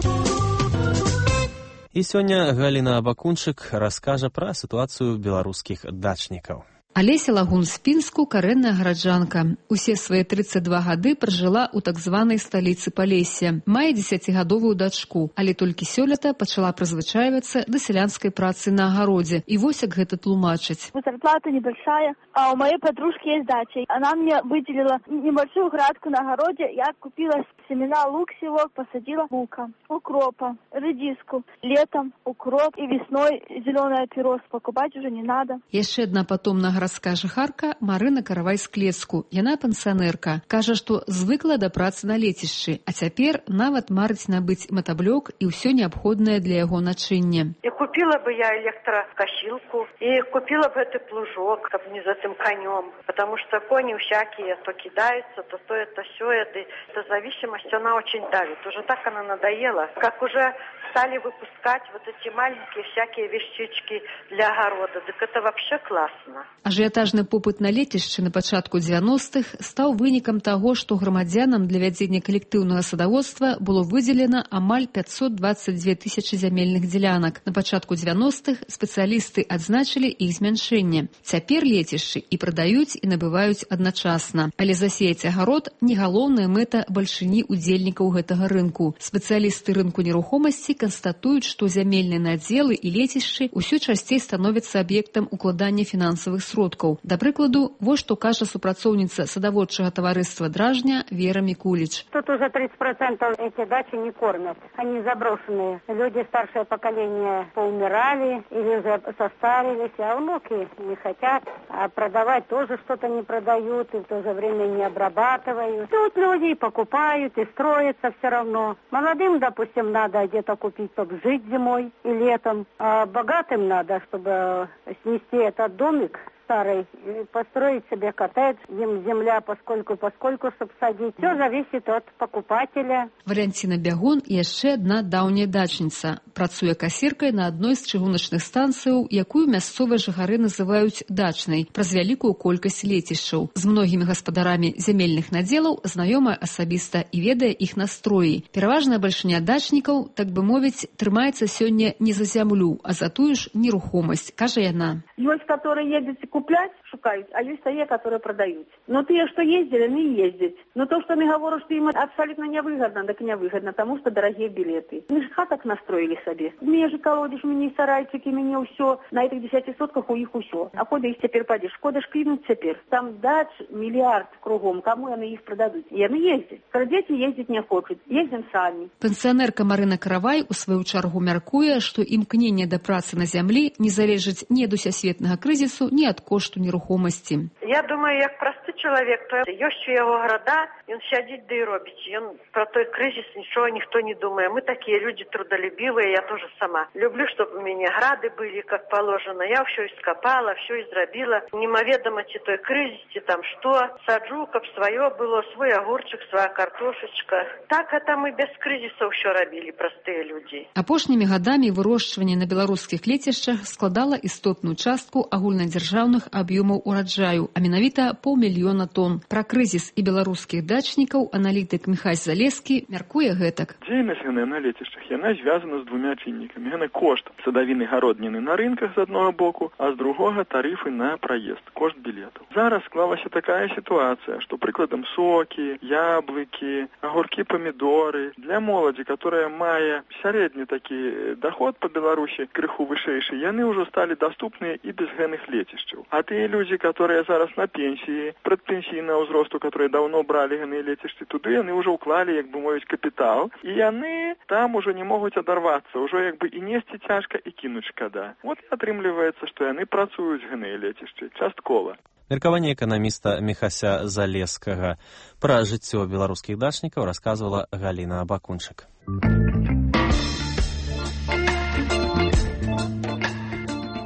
І сёння Галіна Бакунчык раскажа пра сітуацыю беларускіх дачнікаў. Алеся Лагун-Спінску – карэнная гараджанка. Усе свае трыццаць два гады пражыла ў так званай сталіцы Палессе. Мае дзесяцігадовую дачку, але толькі сёлета пачала прызвычайвацца да сялянскай працы на агародзе. И вось як гэта тлумачыць. Зарплата небольшая, а у моей подружки есть дача. Она мне выделила небольшую градку на огороде. Я купила семена лук-селок, посадила лука, укропа, редиску. Летом укроп и весной зеленый опероз покупать уже не надо. Яшчэ адна патомная гарадская жыхарка Марына Каравай-Склецку. Яна пенсіонерка. Кажа, што звыкла да працы на лецішчы, а цяпер нават марыць набыць матаблёк і ўсё неабходнае для яго начыння. И купила бы я электрокосилку, и купила бы этот плужок, чтобы не за этим конем, потому что кони всякие то кидаются, то то это сё это. Эта зависимость, она очень давит. Уже так она надоела, как уже стали выпускать вот эти маленькие всякие вещички для огорода. Так это вообще классно. Ажыятажны попыт на лецішчы на пачатку дзевяностых стаў вынікам таго, што грамадзянам для вядзення калектыўнага садаводства было выдзелена амаль пятьсот двадцать две тысячи зямельных дзелянак. На пачатку дзевяностых спецыялісты адзначылі іх змяншэнне. Цяпер лецішчы і прадаюць, і набываюць адначасна. Але засеяць агарод не галоўная мэта бальшыні удзельнікаў гэтага рынку. Спецыялісты рынку нерухомасці канстатуюць, што зямельныя надзелы і лецішчы ўсё часцей становяцца аб'ектам укладання фінансавых сродкаў. Да прыкладу, вось што кажа супрацоўніца садаводчага таварыства Дражня Вера Микулич. Тут уже тридцать процентов эти дачи не кормят. Они заброшенные. Люди, старшее поколение, поумирали или уже состарились, а внуки не хотят. А продавать тоже что-то не продают и в то же время не обрабатывают. Тут люди покупают и строятся все равно. Молодым, допустим, надо где-то купить, чтобы жить зимой и летом. А богатым надо, чтобы снести этот домик старый, построить себе коттедж, им земля поскольку-поскольку, чтобы садить. Все зависит от покупателя. Валянціна Бягун – яшчэ адна даўняя дачніца. Працуе касіркай на адной з чыгуначных станцыяў, якую мясцовыя жыхары называюць дачнай, праз вялікую колькасць лецішчаў. З многімі гаспадарамі зямельных надзелаў знаёмая асабіста і ведае іх настроі. Пераважная бальшыня дачнікаў, так бы мовіць, трымаецца сёння не за зямлю, а за тую ж нерухомасць, кажа яна. Ёсць, которые едут куплять, шукают, а есть те, которые продают. Но те, что ездили, они ездят. Но то, что мы говорим, что им абсолютно невыгодно, так невыгодно, потому что дорогие билеты. Мы же хаток настроили себе. Мне же колодишь, мне сарайчики, мне все. На этих десяти сотках у них все. А куда их теперь пойдешь? Куда ж кинуть теперь? Там дач миллиард кругом. Кому они их продадут? И они ездят. Дети ездить не хотят. Ездим сами. Пенсіонерка Марына Каравай у сваю чаргу мяркуе, што імкненне да працы на зямлі не залежыць ні ад усесветнага крызісу, ні ад кошту нерухомасці. Я думаю, як просты чалавек, то ёсць у яго града, ён сядзіць да і робіць. Ён про той крызіс нічого ніхто не думае. Мы такие люди трудолюбивые, я тоже сама. Люблю, чтобы у меня грады были, как положено. Я все ископала, все изробила. Немаведомо ці той крызис, ці там что. Саджу, каб свое было, свой огурчик, своя картошечка. Так это мы без кризиса все робили, простые люди. Апошнімі гадамі вырошчванне на беларускіх лецішчах складала істотную частку агульнадзяржаўных аб'ёмаў ураджаю, а менавіта паўмільёна тонн. Пра крызіс і беларускіх дачнікаў аналітык Міхась Залескі мяркуе гэтак. Дзейнасць яны на лецішчах, яна звязана з двумя чыннікамі. Яна кошт садавіны гародніны на рынках з аднаго боку, а з другога тарыфы на праезд, кошт білетаў. Зараз склалася такая сітуацыя, што прыкладам сокі, яблыкі, агуркі, памідоры для моладзі, которая мае сярэдні такі доход по Беларусі крыху вышэйшы, яны ўжо сталі даступныя і без гэных лецішчаў. А тыя людзі, которые зараз на пенсіі, прадпенсійнага ўзросту, которые даўно бралі гэтыя лецішчы, туды яны ўжо ўклалі, як бы мовіць, капітал, і яны там ужо не могуць адарвацца, ўжо як бы і несці цяжка, і кінуць шкада. Вот і атрымліваецца, што яны працуюць гэтыя лецішчы часткова. Меркаванне эканаміста Міхася Залескага пра жыццё беларускіх дачнікаў расказвала Галіна Бакунчык.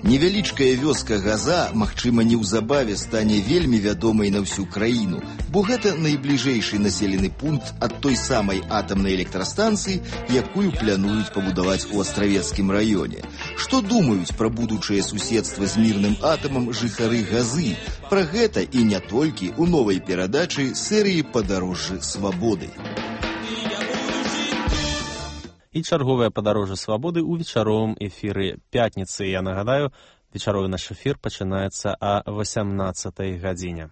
Невялічкая вёска Газа, магчыма, неўзабаве стане вельмі вядомай на ўсю краіну, бо гэта найбліжэйшы населены пункт ад той самай атамнай электрастанцыі, якую плануюць пабудаваць у Астравецкім раёне. Што думаюць пра будучае суседства з мірным атамам жыхары Газы? Пра гэта і не толькі ў новай перадачы серыі «Падарожжы свабоды». І чарговае падарожжа свабоды ў вечаровым эфіры пятніцы. Я нагадаю, вечаровы наш эфір пачынаецца а васямнаццатай гадзіне.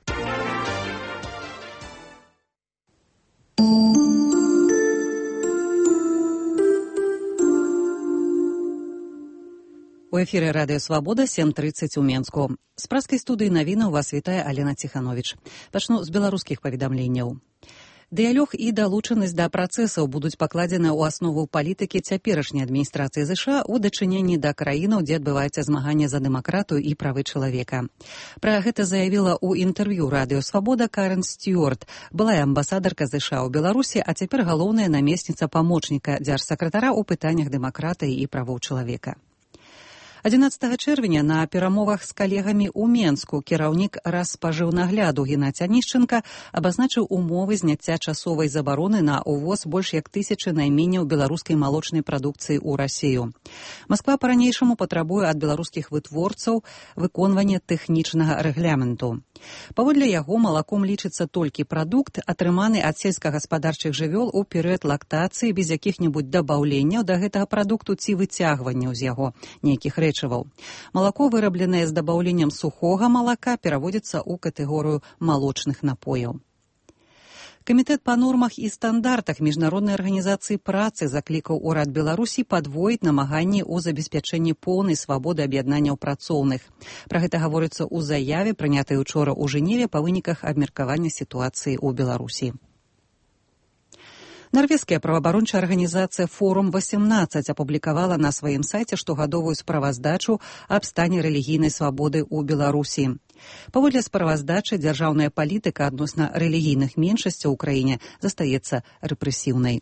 У эфіры радыё «Свабода» сем трыццаць у Менску. З праскай студыі навіна ў вас вітае Алена Ціхановіч. Пачну з беларускіх паведамленняў. Дыялог і далучанасць да працэсаў будуць пакладзены ў аснову палітыкі цяперашняй адміністрацыі ЗША ў дачыненні да краінаў, дзе адбываецца змаганне за дэмакратыю і правы чалавека. Пра гэта заявіла ў інтэрв'ю радыё «Свабода» Карен Стюарт, былая амбасадарка ЗША ў Беларусі, а цяпер галоўная намесніца памочніка дзяржсакратара ў пытаннях дэмакратыі і правоў чалавека. адзінаццатага чэрвеня на перамовах з калегамі ў Менску кіраўнік распажыўнагляду Геннадзь Анішченка абазначыў умовы зняцця часовай забароны на ўвоз больш як тысячы найменняў беларускай малочнай прадукцыі ў Расію. Масква па-ранейшаму патрабуе ад беларускіх вытворцаў выконвання тэхнічнага рэгламенту. Паводле яго, малаком лічыцца толькі прадукт, атрыманы ад сельскагаспадарчых жывёл у перыяд лактацыі без якіх-небудзь дабаўленняў да гэтага прадукту ці выцягванняў з яго нейкіх рэчываў. Малако, вырабленае з дабаўленнем сухога малака, пераводзіцца ў катэгорыю малочных напояў. Камітэт па нормах і стандартах Міжнароднай арганізацыі працы заклікаў урад Беларусі падвоіць намаганні ў забеспячэнні поўнай свабоды аб'яднанняў працоўных. Пра гэта гаворыцца ў заяве, прынятай учора ў Жэневе па выніках абмеркавання сітуацыі ў Беларусі. Нарвежская праваабарончая арганізацыя «Форум восемнадцать» апублікавала на сваім сайце штогадовую справаздачу аб стане рэлігійнай свабоды ў Беларусі. Паводле справаздачы, дзяржаўная палітыка адносна рэлігійных меншасцяў у краіне застаецца рэпрэсіўнай.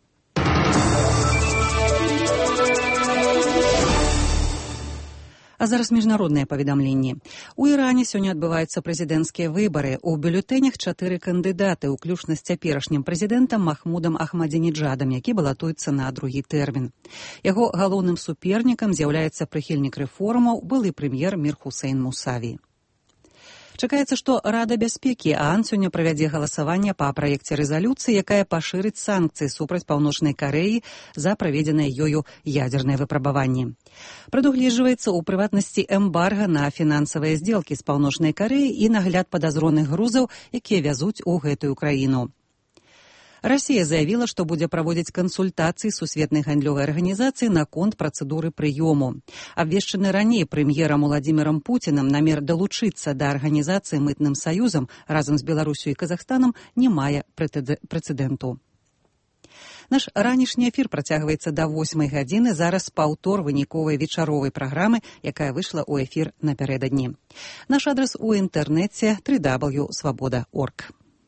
А зараз міжнародныя паведамленні. У Іране сёння адбываюцца прэзідэнцкія выбары. У бюлетэнях чатыры кандыдаты, уключна з цяперашнім прэзідэнтам Махмудам Ахмадзінеджадам, які балатуецца на другі тэрмін. Яго галоўным супернікам з'яўляецца прыхільнік рэформаў, былы прэм'ер Мір Хусейн Мусаві. Чакаецца, што Рада бяспекі ААН сёння правядзе галасаванне па праекце рэзалюцыі, якая пашырыць санкцыі супраць Паўночнай Карэі за праведзеныя ёю ядзерныя выпрабаванні. Прадугледжваецца ў прыватнасці эмбарга на фінансавыя здзелкі з Паўночнай Карэі і нагляд падазроных грузаў, якія вязуць у гэтую краіну. Расія заявіла, што будзе праводзіць кансультацыі сусветнай гандлёвай арганізацыі наконт працэдуры прыёму. Абвешчаны раней прэм'ерам Уладзімірам Пуцінам намер далучыцца да арганізацыі мытным саюзам разам з Беларусю і Казахстанам не мае прэцэдэнту. Наш ранішні эфір працягваецца да восьмай гадзіны, зараз паўтор выніковай вечаровай праграмы, якая выйшла ў эфір напярэдадні. Наш адрас у інтэрнэце тры дабл ю крапка свабода крапка орг.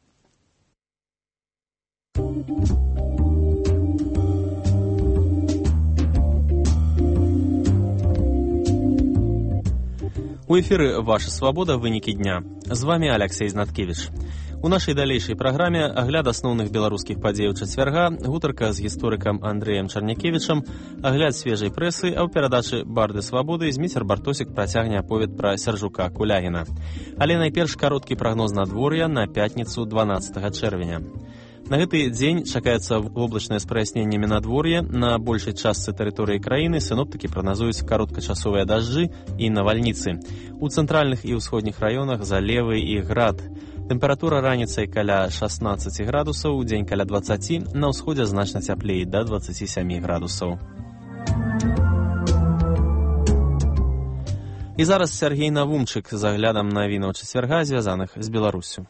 У эфіры «Ваша свабода. Вынікі дня». З вами Алексей Знаткевич. У нашай далейшай праграме агляд асноўных беларускіх падзеяў чацвярга, гутарка з гісторыкам Андрэем Чарнякевічам, агляд свежай прэсы, а ў перадачы «Барды свабоды» Зміцер Бартосік працягне аповед пра Сяржука Кулягіна. Але найперш кароткі прагноз надвор'я на пятніцу дванаццатага чэрвеня. На гэты дзень чакаецца воблачнае з праясненнямі надвор'я. На большай частцы тэрыторыі краіны сіноптыкі прагназуюць кароткачасовыя дажджы і навальніцы. У цэнтральных і ўсходніх раёнах залевы і град. Тэмпература раніцай каля шаснаццаць градусаў, удзень каля дваццаць, на ўсходзе значна цяплей да дваццаць сем градусаў. І зараз Сергей Навумчык з аглядам навінаў чацвярга, звязаных з Беларусю.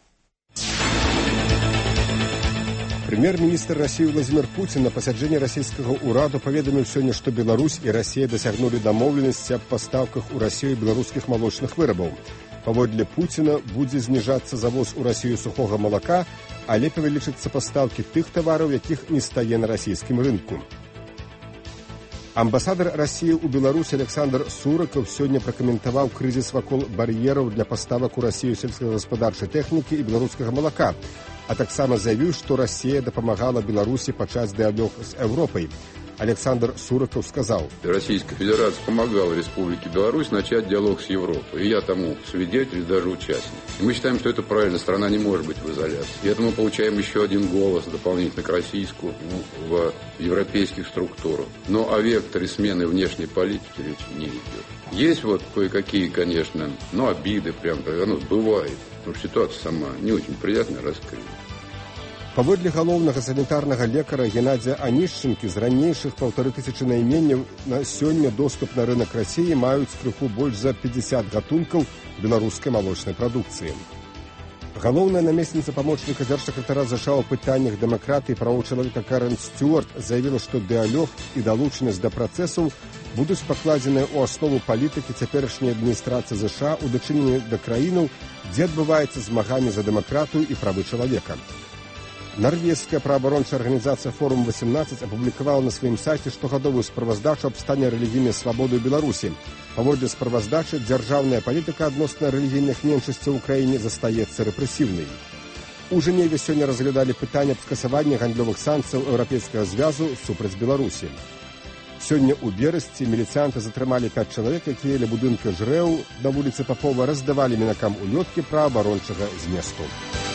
Прэм'ер-міністр Расіі Владзімір Пуцін на пасяджэнні расійскага ўраду паведаміў сёння, што Беларусь і Расія дасягнулі дамоўленасці аб пастаўках у Расію беларускіх малочных вырабаў. Паводле Пуціна будзе зніжацца завоз у Расію сухога малака, але павялічыцца пастаўкі тых тавараў, якіх не стае на расійскім рынку. Амбасадар России ў Беларусі Александр Сурыкаў сёння пракаментаваў крызіс вакол бар'ераў для паставак у Расію сельскагаспадарчай тэхнікі і беларускага малака, а таксама заявіў, што Россия дапамагала Беларусі пачаць дыалог з Европой. Александр Сурыков сказал: Российская Федерация помогала Республике Беларусь начать диалог с Европой. И я тому свидетель, даже участник. И мы считаем, что это правильно. Страна не может быть в изоляции. И это мы получаем еще один голос дополнительно к российскому ну, в европейских структурах. Но о векторе смены внешней политики речи не идет. Есть вот кое-какие, конечно, ну, обиды прям, ну, бывает. Но ситуация сама не очень приятная, раскрыта. Паводле галоўнага санітарнага лекара Геннадзя Анішчынкі, з ранейшых паўтары тысячы найменняў на сёння доступ на рынок Расіі маюць крыху больш за пятьдесят гатункаў беларускай малочнай прадукцыі. Галоўная намесніца памочніка дзяржсакратара ЗША ў пытаннях дэмакраты і правоў чалавека Карен Стюарт заявіла, што дыалог і далучанасць да працэсаў будуць пакладзеныя ў аснову палітыкі цяперашняй адміністрацыі ЗША ў дачыненні да краінаў, дзе адбываецца змаганне за дэмакратыю і правы чалавека. Норвежская праабарончая арганізацыя Форум восемнадцать апублікавала на сваім сайце штогадовую справаздачу аб стане рэлігійнай свабоды ў Беларусі. Паводле справаздачы, дзяржаўная палітыка адносна рэлігійных меншасцяў у краіне застаецца рэпрэсіўнай. У Жэневе сёння разглядалі пытанне аб скасаванні гандлёвых санкцыяў Еўрапейскага звязу супраць Беларусі. Сёння ў Берасці міліцыянты затрымалі пяць чалавек, якія ля будынка ЖРЭУ на вуліцы Папова раздавалі мінакам улёткі праабарончага зместу.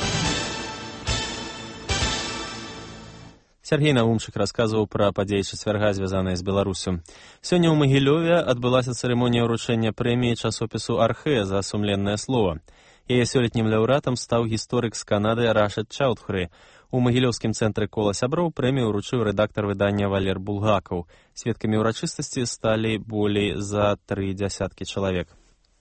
Сергей Наумчык рассказываў пра падзеі чацвярга, звязаныя з Беларусю. Сёння ў Магілёве адбылася цырымонія ўручэння прэміі часопісу «Архэ» за сумленнае слова. Яе сёлетнім лаўрэатам стаў гісторык з Канады Рашид Чаудхуры. У Магілёўскім цэнтры кола сяброў прэмію ўручыў рэдактар выдання Валер Булгакаў. Сведкамі ўрачыстасці сталі болей за тры дзясяткі чалавек.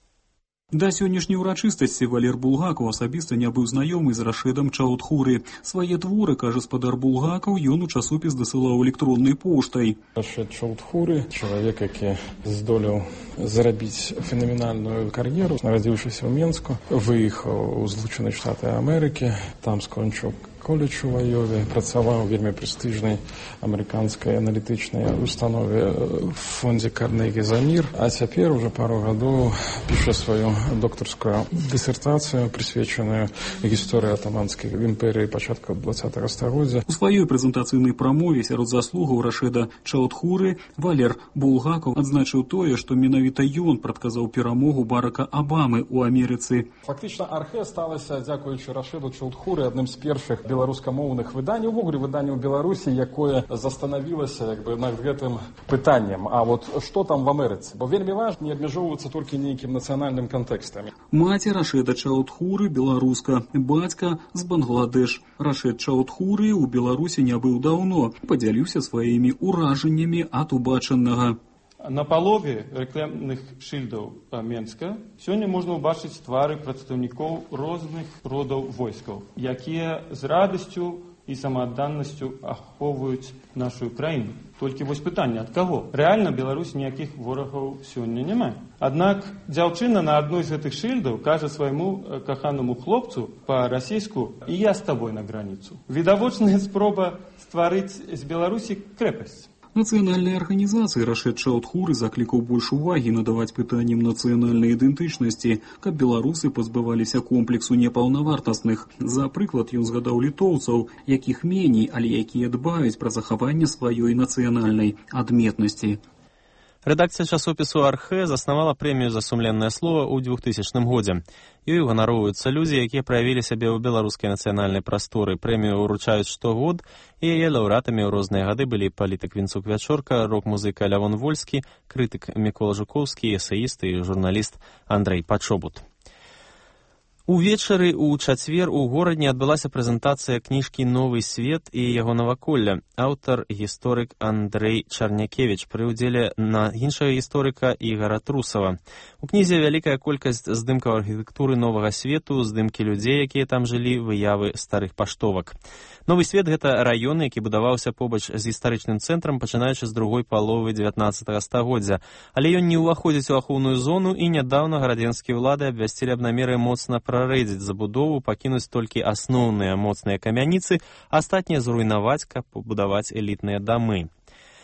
Да сённяшняй урачыстасці Валер Булгакаў асабіста не быў знаёмы з Рашидам Чаудхуры. Свае творы, кажа спадар Булгакаў, ён у часопіс дасылаў электроннай поштай. Рашид Чаудхуры, чалавек, які здолеў зарабіць фенаменальную кар'еру, нарадзіўшыся ў Менску, выехаў у Злучаныя Штаты Амерыкі, там скончыў коледж у Ваёве, працаваў у вельмі прэстыжнай амерыканскай аналітычнай установе в фондзе Карнегі за мір, а цяпер уже пару гадоў піша сваю доктарскую дысертацыю, прысвечаную гісторыі атаманскай імперыі пачатку двадцатага стагоддзя. У сваёй прэзентацыйнай прамове сярод заслугаў Рашида Чаудхуры Валер Булгакаў адзначыў тое, што менавіта ён прадказаў перамогу Барака Абамы ў Амерыцы. Фактычна «Архэ» сталася, дзякуючы Рашиду Чаудхуры, адным з першых беларускамоўных выданняў, увогуле выданняў Беларусі, якое застанавілася як бы над гэтым пытаннем. А вот што там в Амерыцы? Бо вельмі важна не абмяжоўвацца толькі нейкім нацыянальным кантэкстам. Маці Рашида Чаудхуры беларуска, бацька з Бангладеш. Рашид Чаудхуры ў Беларусі не быў даўно, падзяліўся сваімі ўражаннямі ад убачанага. На палове рэкламных шыльдаў Менска сёння можна ўбачыць твары прадстаўнікоў розных родаў войскаў, якія з радасцю і самаадданасцю ахоўваюць нашу краіну. Толькі вось пытанне, ад каго? Рэальна Беларусь ніякіх ворагаў сёння няма. Аднак дзяўчына на адной з гэтых шыльдаў кажа свайму каханаму хлопцу па-расійску: «І я з табой на граніцу». Відавочная спроба стварыць з Беларусі крэпасць. Нацыянальнай арганізацыі Рашид Чаудхуры заклікаў больш увагі надаваць пытанням нацыянальнай ідэнтычнасці, каб беларусы пазбаваліся комплексу непаўнавартасных. За прыклад ён згадаў літоўцаў, якіх меней, але якія дбаюць пра захаванне сваёй нацыянальнай адметнасці. Рэдакцыя часопісу «Архэ» заснавала прэмію за сумленнае слова ў двухтысячным годзе. Ёй ганароўваюцца людзі, якія праявілі сябе ў беларускай нацыянальнай прасторы. Прэмію ўручаюць штогод, і яе лаўрэатамі ў розныя гады былі палітык Вінцук Вячорка, рок-музыка Лявон Вольскі, крытык Мікола Жуковскі, эсэіст і журналіст Андрэй Пачобут. Увечары ў чацвер у горадні адбылася прэзентацыя кніжкі «Новы свет» і яго наваколля. Аўтар гісторык Андрэй Чарнякевіч пры ўдзеле на іншага гісторыка Ігара Трусава. У кнізе вялікая колькасць здымкаў архітэктуры новага свету, здымкі людзей, якія там жылі, выявы старых паштовак. Новы свет – гэта раён, які будаваўся побач з гістарычным цэнтрам, пачынаючы з другой паловы дзевятнаццатага стагоддзя. Але ён не ўваходзіць у ахоўную зону, і нядаўна гарадзенскія ўлады абвясцілі аб намеры моцна прарэдзіць забудову, пакінуць толькі асноўныя моцныя камяніцы, а астатнія зруйнаваць, каб пабудаваць элітныя дамы.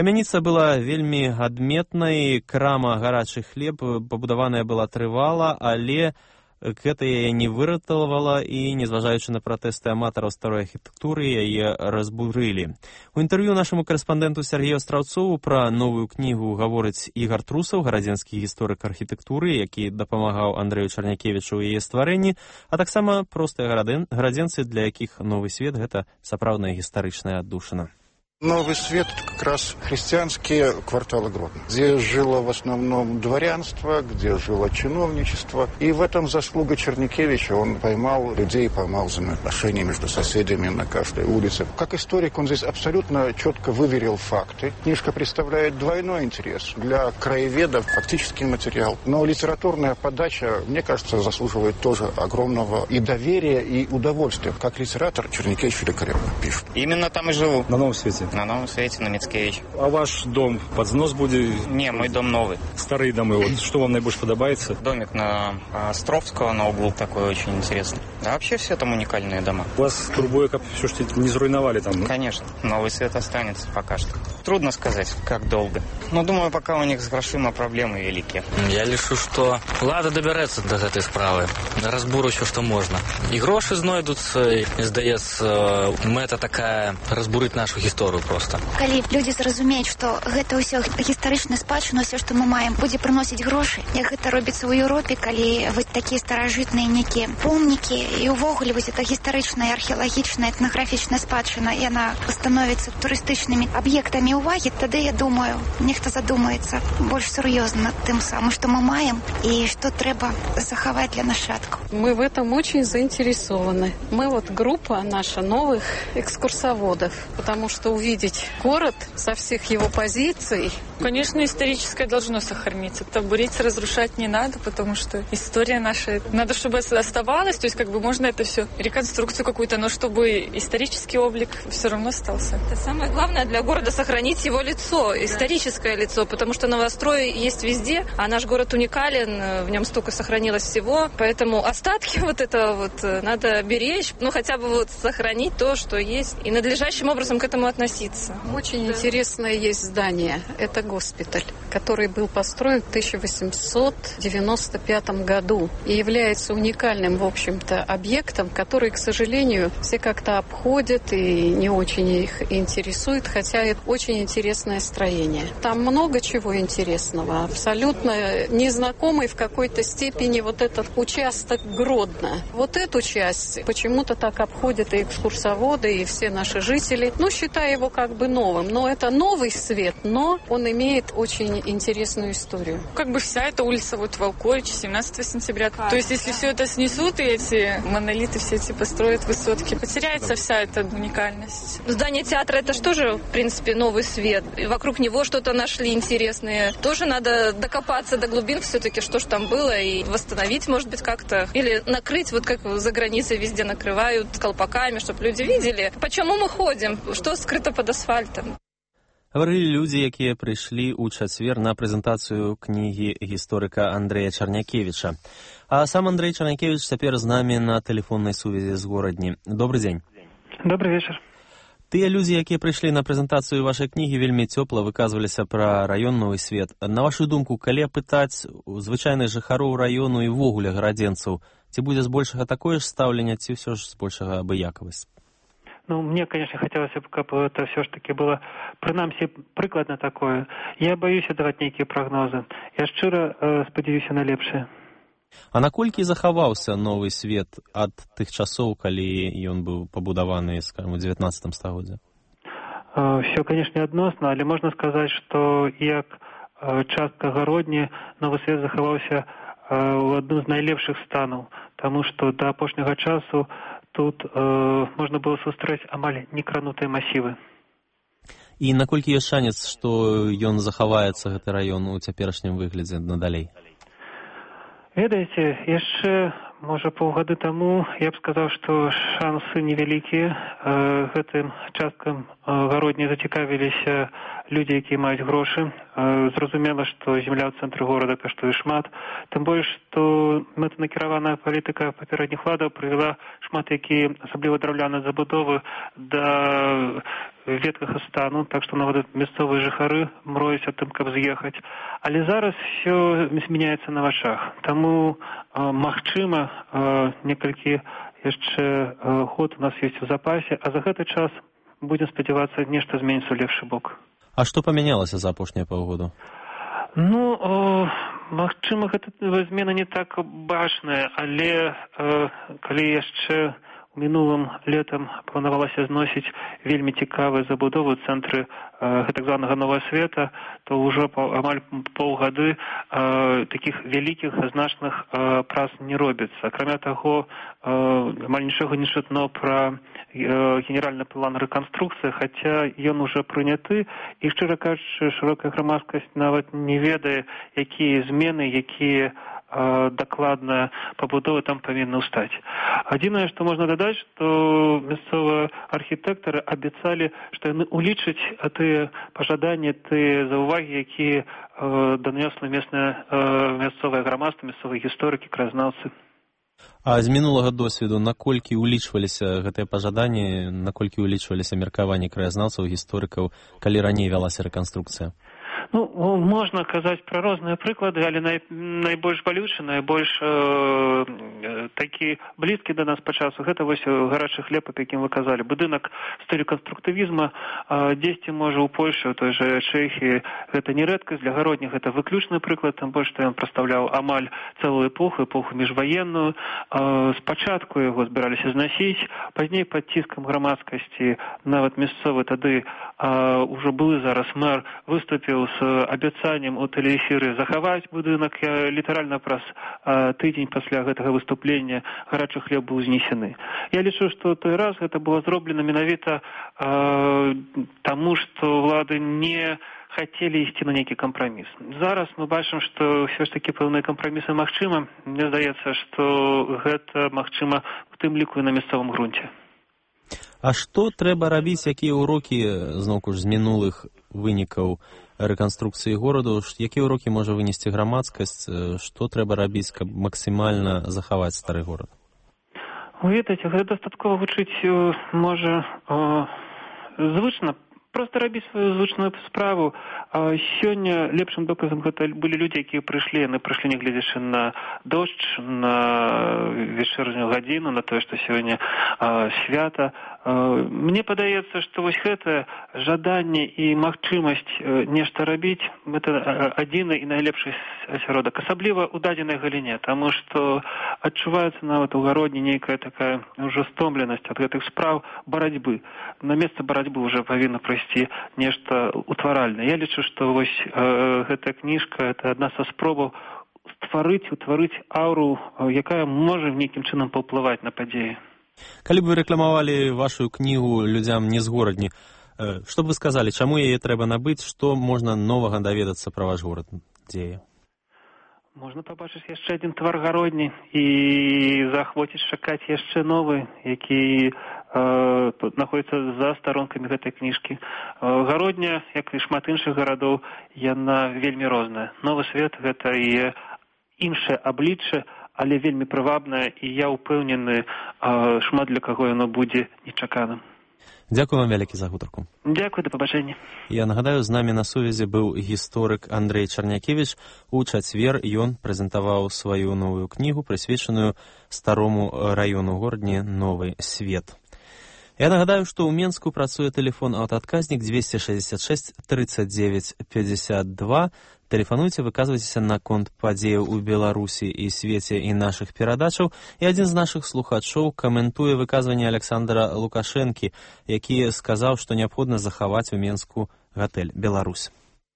Камяніца была вельмі адметнай, крама гарачы хлеб пабудаваная была трывала, але гэта яе не выратавала і, незважаючы на пратэсты аматараў старой архітэктуры, яе разбурылі. У інтэрв'ю нашаму карэспандэнту Сергею Астраўцову пра новую кнігу гаворыць Ігар Трусаў, гарадзенскі гісторык архітэктуры, які дапамагаў Андрэю Чарнякевічу ў яе стварэнні, а таксама простыя гарадзенцы, для якіх новы свет – гэта сапраўдная гістарычная аддушына. Новый свет – это как раз христианские кварталы Гродно, где жило в основном дворянство, где жило чиновничество. И в этом заслуга Чернякевича. Он поймал людей, поймал взаимоотношения между соседями на каждой улице. Как историк он здесь абсолютно четко выверил факты. Книжка представляет двойной интерес. Для краеведов фактический материал. Но литературная подача, мне кажется, заслуживает тоже огромного и доверия, и удовольствия. Как литератор Чернякевич великолепно пишет. Именно там и живу. На Новом свете. На Новом свете, на Мицкевич. А ваш дом под знос будет? Не, мой дом новый. Старые домы. Вот что вам наибольше подобается? Домик на Островского на углу такой очень интересный. Да вообще все там уникальные дома. У вас турбуя, как все что не зруйновали там? Конечно. Новый свет останется пока что. Трудно сказать, как долго. Но думаю, пока у них с грошима проблемы велики. Я лишу, что лада добирается до этой справы. Разбуру все, что можно. И гроши знойдутся, и, здаецца, мэта такая разбурить нашу историю просто. Калі людзі зразумеюць, што гэта ўсё гістарычная спадчына, ўсё, што мы маем, будзе прыносіць грошы, як гэта робіцца ў Еўропе, калі вось такія старажытныя некія помнікі і ўвогуле вось эта гістарычная, археалагічная, этнаграфічная спадчына, яна становіцца турыстычнымі аб'ектамі ўвагі, тады, я думаю, нехта задумаецца больш сур'ёзна над тым самым, што мы маем і што трэба захаваць для нашчадкаў. Мы в этом очень заинтересованы. Мы вот группа наша новых экскурсоводов, потому что увидеть город со всех его позиций. Конечно, историческое должно сохраниться. Это бурить, разрушать не надо, потому что история наша, надо, чтобы оставалась, то есть как бы можно это все, реконструкцию какую-то, но чтобы исторический облик все равно остался. Это самое главное для города — сохранить его лицо, историческое лицо, потому что новострой есть везде, а наш город уникален, в нем столько сохранилось всего, поэтому остатки вот этого вот надо беречь, ну хотя бы вот сохранить то, что есть, и надлежащим образом к этому относиться. Очень да. интересное есть здание. Это госпиталь, который был построен в тысяча восемьсот девяносто пятом году и является уникальным, в общем-то, объектом, который, к сожалению, все как-то обходят и не очень их интересует, хотя это очень интересное строение. Там много чего интересного. Абсолютно незнакомый в какой-то степени вот этот участок Гродно. Вот эту часть почему-то так обходят и экскурсоводы, и все наши жители. Ну, считая его как бы новым. Но это новый свет, но он имеет очень интересную историю. Как бы вся эта улица вот Волковича, семнадцатого сентября. Как? То есть если все это снесут и эти монолиты все эти построят высотки, потеряется вся эта уникальность. Здание театра — это же тоже, в принципе, новый свет. И вокруг него что-то нашли интересное. Тоже надо докопаться до глубин все-таки, что же там было, и восстановить, может быть, как-то. Или накрыть, вот как за границей везде накрывают колпаками, чтобы люди видели, почему мы ходим, что скрыто под асфальтом. Гаварылі людзі, якія прыйшлі ў чацвер на прэзентацыю кнігі гісторыка Андрэя Чарнякевіча. А сам Андрэй Чарнякевіч цяпер з намі на тэлефоннай сувязі з горадні. Добры дзень. Добрый вечар. Тыя людзі, якія прыйшлі на прэзентацыю вашай кнігі, вельмі цёпла выказваліся пра раён Новы свет. На вашу думку, калі апытаць звычайных жыхароў раёну і ввогуле гарадзенцаў, ці будзе збольшага такое ж стаўленне, ці ўсё ж збольшага абыякавасць? Ну, мне, конечно, хотелось бы, как бы это все ж таки было, принамсі, прикладно такое. Я боюсь давать некие прогнозы. Я шчыра э, спадзяюся на лепшае. А наколькі захаваўся новы свет ад тых часоў, калі ён быў пабудаваны, скажем, у дзевятнаццатым стагоддзі? Э, все, конечно, адносна, але можна сказаць, што як э, частка гародні новы свет захаваўся э, ў адну з найлепшых станаў, таму што да апошняга часу тут э, можна было сустрэць амаль некранутыя масівы. І наколькі ёсць шанец, што ён захаваецца, гэты раён, у цяперашнім выглядзе надалей? Ведаеце, яшчэ, можа, паўгады таму я б сказаў, што шансы невялікія. Э, гэтым часткам э, гародні зацікавіліся людзі, якія маюць грошы. Э, зразумела, што земля ў цэнтры горада каштуе шмат. Тым больш, што мэтанакіраваная палітыка папярэдніх уладаў прывяла шмат якія, асабліва драўляныя забудовы, да веткага стану, так што нават мясцовыя жыхары мроюць аб тым, каб з'ехаць. Але зараз все змяняецца на вачах. Таму, магчыма, некалькі яшчэ год у нас ёсць у запасе, а за гэты час будем спадзявацца, нешта зменіцца ў лепшы бок. А што памянялася за апошнія паўгода? Ну, о, магчыма, гэта змена не так бачная, але э, калі яшчэ у мінулым летам планавалася зносіць вельмі цікавыя забудовы ў цэнтры э, так званага Нового Света, то ўжо па, амаль паўгады э, такіх вялікіх значных э, прац не робіцца. Акрамя таго, э, амаль нічога не чутно пра э, генеральны план рэканструкцыі, хаця ён ужо прыняты, і, шчыра кажучы, шырокая грамадскасць нават не ведае, якія змены, якія дакладная пабудова там павінна ўстаць. Адзінае, што можна дадаць, што мясцовыя архітэктары абяцалі, што яны ўлічаць тыя пажаданні, тыя заўвагі, якія данесла местная мясцовая грамадства, мясцовыя гісторыкі, краязнаўцы. А з мінулага досведу наколькі ўлічваліся гэтыя пажаданні, наколькі ўлічваліся меркаванні краязнаўцаў, гісторыкаў, калі раней вялася рэканструкцыя? Ну, можна казаць пра розныя прыклады, але най, найбольш балючы, найбольш э, такі блізкі да нас па часу. Гэта вось гарачы хлеб, аб якім вы казалі. Будынак стылю канструктывізма, э, дзесьці можа ў Польшы, у той жа Чэхіі, гэта не рэдкасць, для гародніх гэта выключны прыклад, тым больш, што ён прадстаўляў амаль цэлую эпоху, эпоху міжваенную. Э, спачатку яго збіраліся знасіць, пазней пад ціскам грамадскасці, нават мясцовы тады э, ўжо былы зараз мэр выступіў з абяцаннем у тэлеэфіры захаваць будынак. Літаральна праз а, тыдзень пасля гэтага выступлення гарачы хлеб быў знесены. Я лічу, што той раз гэта было зроблена менавіта а, таму, што ўлады не хацелі ісці на нейкі кампраміс. Зараз мы бачым, што ўсё ж такі пэўныя кампрамісы магчыма. Мне здаецца, што гэта магчыма у тым ліку і на мясцовым грунце. А што трэба рабіць, якія ўрокі, зноўку ж, з мінулых вынікаў рэканструкцыі гораду, якія ўрокі можа вынесці грамадскасць, што трэба рабіць, каб максімальна захаваць стары горад? Вы ведаеце, гэта дастаткова вучыць можа о, звычна, проста рабіць сваю звычную справу. А сёння лепшым доказам гэта былі людзі, якія прыйшлі, яны прыйшлі нягледзячы на дождж, на вечернюю гадзіну, на тое, што сёння а, свята. А, мне падаецца, што вось гэта жаданне і магчымасць нешта рабіць, гэта адзіны і найлепшы асяродак, асабліва ў дадзенай галіне, таму што адчуваецца нават у гародні нейкая такая ўжо стомленасць ад гэтых спраў барацьбы. На месца барацьбы ўжо павінна прыйсці нешта утваральнае. Я лічу, што вось э, гэтая кніжка, это адна са спробаў стварыць, утварыць аўру, якая можа нейкім чынам паўплываць на падзеі. Калі б вы рэкламавалі вашу кнігу людзям не з горадні, э, што б вы сказалі, чаму яе трэба набыць, што можна новага даведацца пра ваш горад? Дзе? Можна пабачыць яшчэ адзін твар гародні і заахвоціць чакаць яшчэ новы, які э, знаходзіцца за старонкамі гэтай кніжкі. Э, гародня, як і шмат іншых гарадоў, яна вельмі розная. Новы Свет – гэта і іншае аблічча, але вельмі прывабнае, і я ўпэўнены, э, шмат для каго яно будзе нечаканым. Дзякую вам вялікі за гутарку. Дзякую, да пабачэння. Я нагадаю, з намі на сувязі быў гісторык Андрэй Чарнякевіч. У чацвер ён прэзентаваў сваю новую кнігу, прысвечаную старому раёну горадні Новы Свет. Я нагадаю, што ў Менску працуе тэлефон аўтаадказнік двести шестьдесят шесть тридцать девять пятьдесят два. Тэлефануйце, выказвайцеся наконт падзеяў у Беларусі і свеце і нашых перадачаў. І адзін з нашых слухачоў каментуе выказванне Александра Лукашэнкі, які сказаў, што неабходна захаваць у Менску гатэль «Беларусь».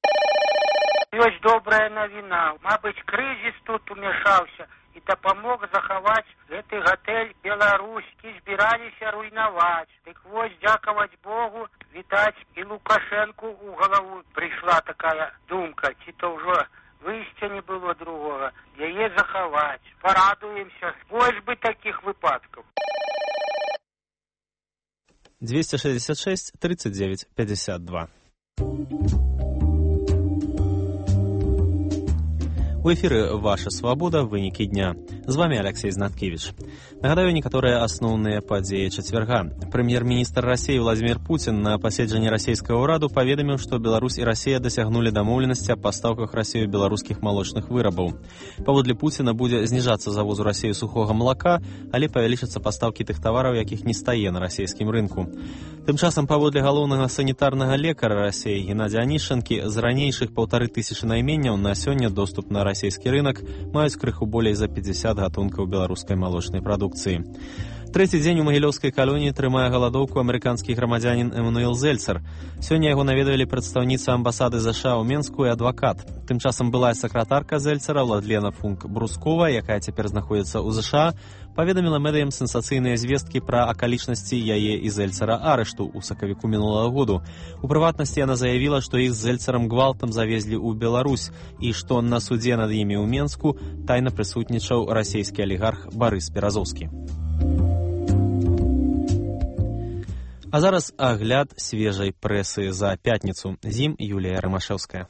Ёсць добрая навіна. Мабыць, крызіс тут умешаўся і дапамог захаваць гэты гатэль «Беларусь», які збіраліся руйнаваць. Дык вось, дзякаваць Богу, відаць, і Лукашэнку ў галаву прыйшла такая думка, ці то ўжо выйсця не было другога, яе захаваць. Парадуемся, больш бы такіх выпадкаў. двести шестьдесят шесть тридцать девять пятьдесят два. У эфіры «Ваша свабода. Вынікі дня». З вами Алексей Знаткевич. Нагадаю некаторыя асноўныя падзеі чацвярга. Прэм'ер-міністр Расіі Владимир Путин на паседжанні расійскага ўраду паведаміў, што Беларусь і Расія дасягнулі дамоўленасці аб пастаўках Расіі беларускіх малочных вырабаў. Паводле Пуціна будзе зніжацца завоз у Расію сухога малака, але павялічацца пастаўкі тых тавараў, якіх не стае на расійскім рынку. Тым часам, паводле галоўнага санітарнага лекара Расіі Геннадзя Анішчанкі, з ранейшых паўтары тысячы найменняў на сёння доступ на расійскі рынак маюць крыху болей за пятьдесят гатункаў беларускай малочнай прадукцыі. Трэці дзень у магілёўскай калоніі трымае галадоўку амерыканскі грамадзянін Эммануэл Зельцер. Сёння яго наведалі прадстаўніца амбасады ЗША ў Менску і адвакат. Тым часам былая сакратарка Зельцера Владлена Функ-Брускова, якая цяпер знаходзіцца ў ЗША, паведаміла медыям сенсацыйныя звесткі пра акалічнасці яе і Зельцера арышту ў сакавіку мінулага году. У прыватнасці яна заявіла, што іх з Зельцерам гвалтам завезлі ў Беларусь і што на судзе над імі ў Менску тайна прысутнічаў расійскі алігарх Барыс Беразоўскі. А зараз агляд свежай прэсы за пятніцу. З ім Юлія Рымашэўская.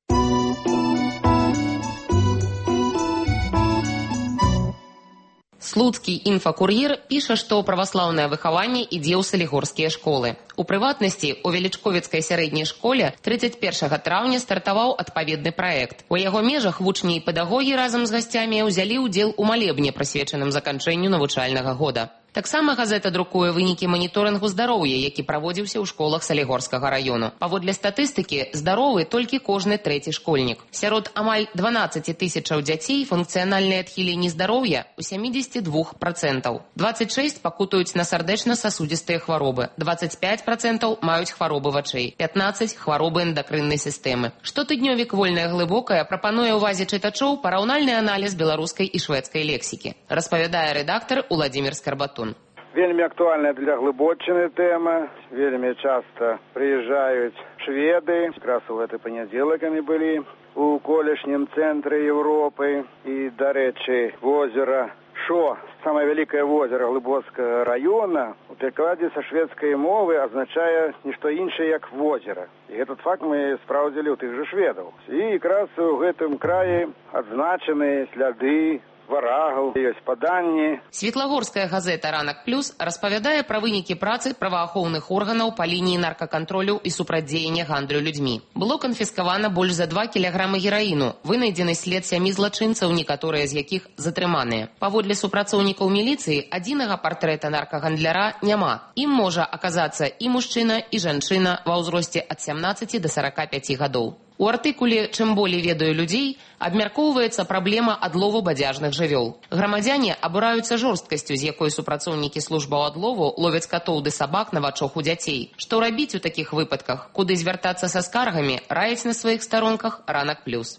Слуцкі інфакур'ер піша, што праваслаўнае выхаванне ідзе ў салігорскія школы. У прыватнасці, у Велічковіцкай сярэдняй школе трыццаць першага траўня стартаваў адпаведны праект. У яго межах вучні і педагогі разам з гасцямі ўзялі ўдзел у малебне, прысвечаным заканчэнню навучальнага года. Таксама газета друкуе вынікі маніторынгу здароўя, які праводзіўся ў школах Салігорскага раёну. Паводле статыстыкі, здаровы толькі кожны трэці школьнік. Сярод амаль дванаццаць тысячаў дзяцей функцыянальныя адхіленні здароўя ў сямдзесят два проценты. дваццаць шэсць пакутаюць на сардэчна-сасудзістыя хваробы, дваццаць пяць процентаў маюць хваробы вачэй, пятнаццаць хваробы эндакрыннай сістэмы. Штотыднёвік «Вольная глыбокая» прапануе ўвазе чытачоў параўнальны аналіз беларускай і шведскай лексікі. Распавядае рэдактар Уладзімір Скарбатун. Вельмі актуальная для глыбочыны тэма. Вельмі часта прыязджаюць шведы. Якраз у гэты панядзелак яны былі у колішнім цэнтры Еўропы. І, дарэчы, возера Шо, самае вялікае возера Глыбоцкага раёна, у перакладзе са шведскай мовы азначае нішто іншае, як возера. І этот факт мы спраўдзілі ў тых жа шведаў. І якраз у гэтым краі адзначаны сляды варагаў, ёсць паданні. Светлагорская газета «Ранак плюс» распавядае пра вынікі працы праваахоўных органаў па лініі наркакантролю і супрацьдзеяння гандлю людзьмі. Было канфіскавана больш за два кілаграмы гераіну, вынайдзены след сямі злачынцаў, некаторыя з якіх затрыманыя. Паводле супрацоўнікаў міліцыі, адзінага партрэта наркагандляра няма. Ім можа аказацца і мужчына, і жанчына ва ўзросце ад сямнаццаці да сарака пяці гадоў. У артыкуле «Чым болей ведаю людзей» абмяркоўваецца праблема адлову бадзяжных жывёл. Грамадзяне абураюцца жорсткасцю, з якой супрацоўнікі службаў адлову ловяць катоў ды сабак на вачах у дзяцей. Што рабіць у такіх выпадках? Куды звяртацца са скаргамі? Раяць на сваіх старонках «Ранак плюс».